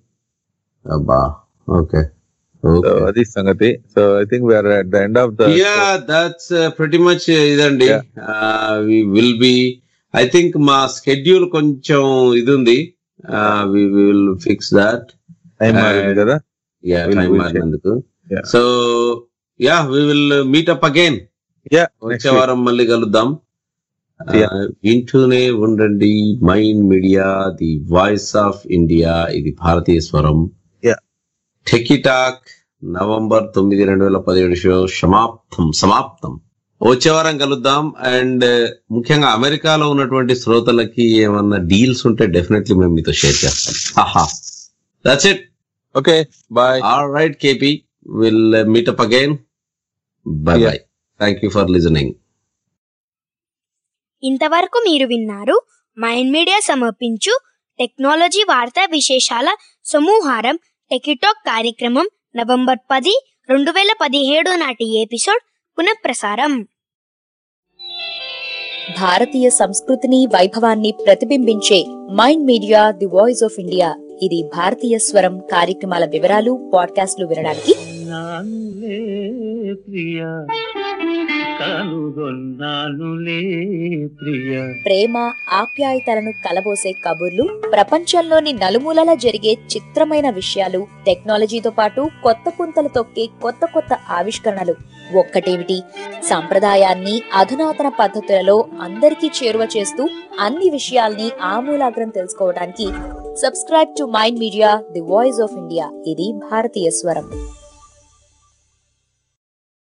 Okay, so అది సంగతి. So I think we're at the end of the yeah that's pretty much ఇదండి. We will be I think మా schedule కొంచెం ఇది ఉంది. We will fix that. Time మారింది కదా. యా టైం మారినందుకు. So yeah we will meet up again. Yeah వచ్చే వారం మళ్ళీ కలుద్దాం. వింటూనే ఉండండి mind media, the voice of India, ఇది భారతీయ స్వరం. టెకీటాక్ నవంబర్ తొమ్మిది రెండు వేల పదిహేడు షో సమాప్తం సమాప్తం వచ్చే వారం కలుద్దాం. అండ్ ముఖ్యంగా అమెరికాలో ఉన్నటువంటి శ్రోతలకి ఏమన్నా డీల్స్ ఉంటే డెఫినెట్లీ మేము మీతో షేర్ చేస్తాం. Aha that's it. Okay bye. All right KP, will meet up again. Bye bye. Thank you for listening. ఇంతవరకు మీరు విన్నారు మైండ్ మీడియా సమర్పించు టెక్నాలజీ వార్తా విశేషాల సమూహారం టెకీటాక్ కార్యక్రమం నవంబర్ పది రెండు వేల పదిహేడు నాటి ఎపిసోడ్ పునఃప్రసారం. భారతీయ సంస్కృతిని వైభవాన్ని ప్రతిబింబించే mind media the voice of India, ఇది భారతీయ స్వరం కార్యక్రమాల వివరాలు పాడ్కాస్ట్లు వినడానికి ప్రేమ ఆప్యాయతలను కలబోసే కబుర్లు, ప్రపంచంలోని నలుమూలలా జరిగే చిత్రమైన విషయాలు, టెక్నాలజీతో పాటు కొత్త పుంతలు తొక్కే కొత్త కొత్త ఆవిష్కరణలు, ఒక్కటేమిటి సంప్రదాయాన్ని అధునాతన పద్ధతులలో అందరికీ చేరువ చేస్తూ అన్ని విషయాల్ని ఆమూలాగ్రం తెలుసుకోవడానికి subscribe to mind media the voice of India, ఇది భారతీయ స్వరం.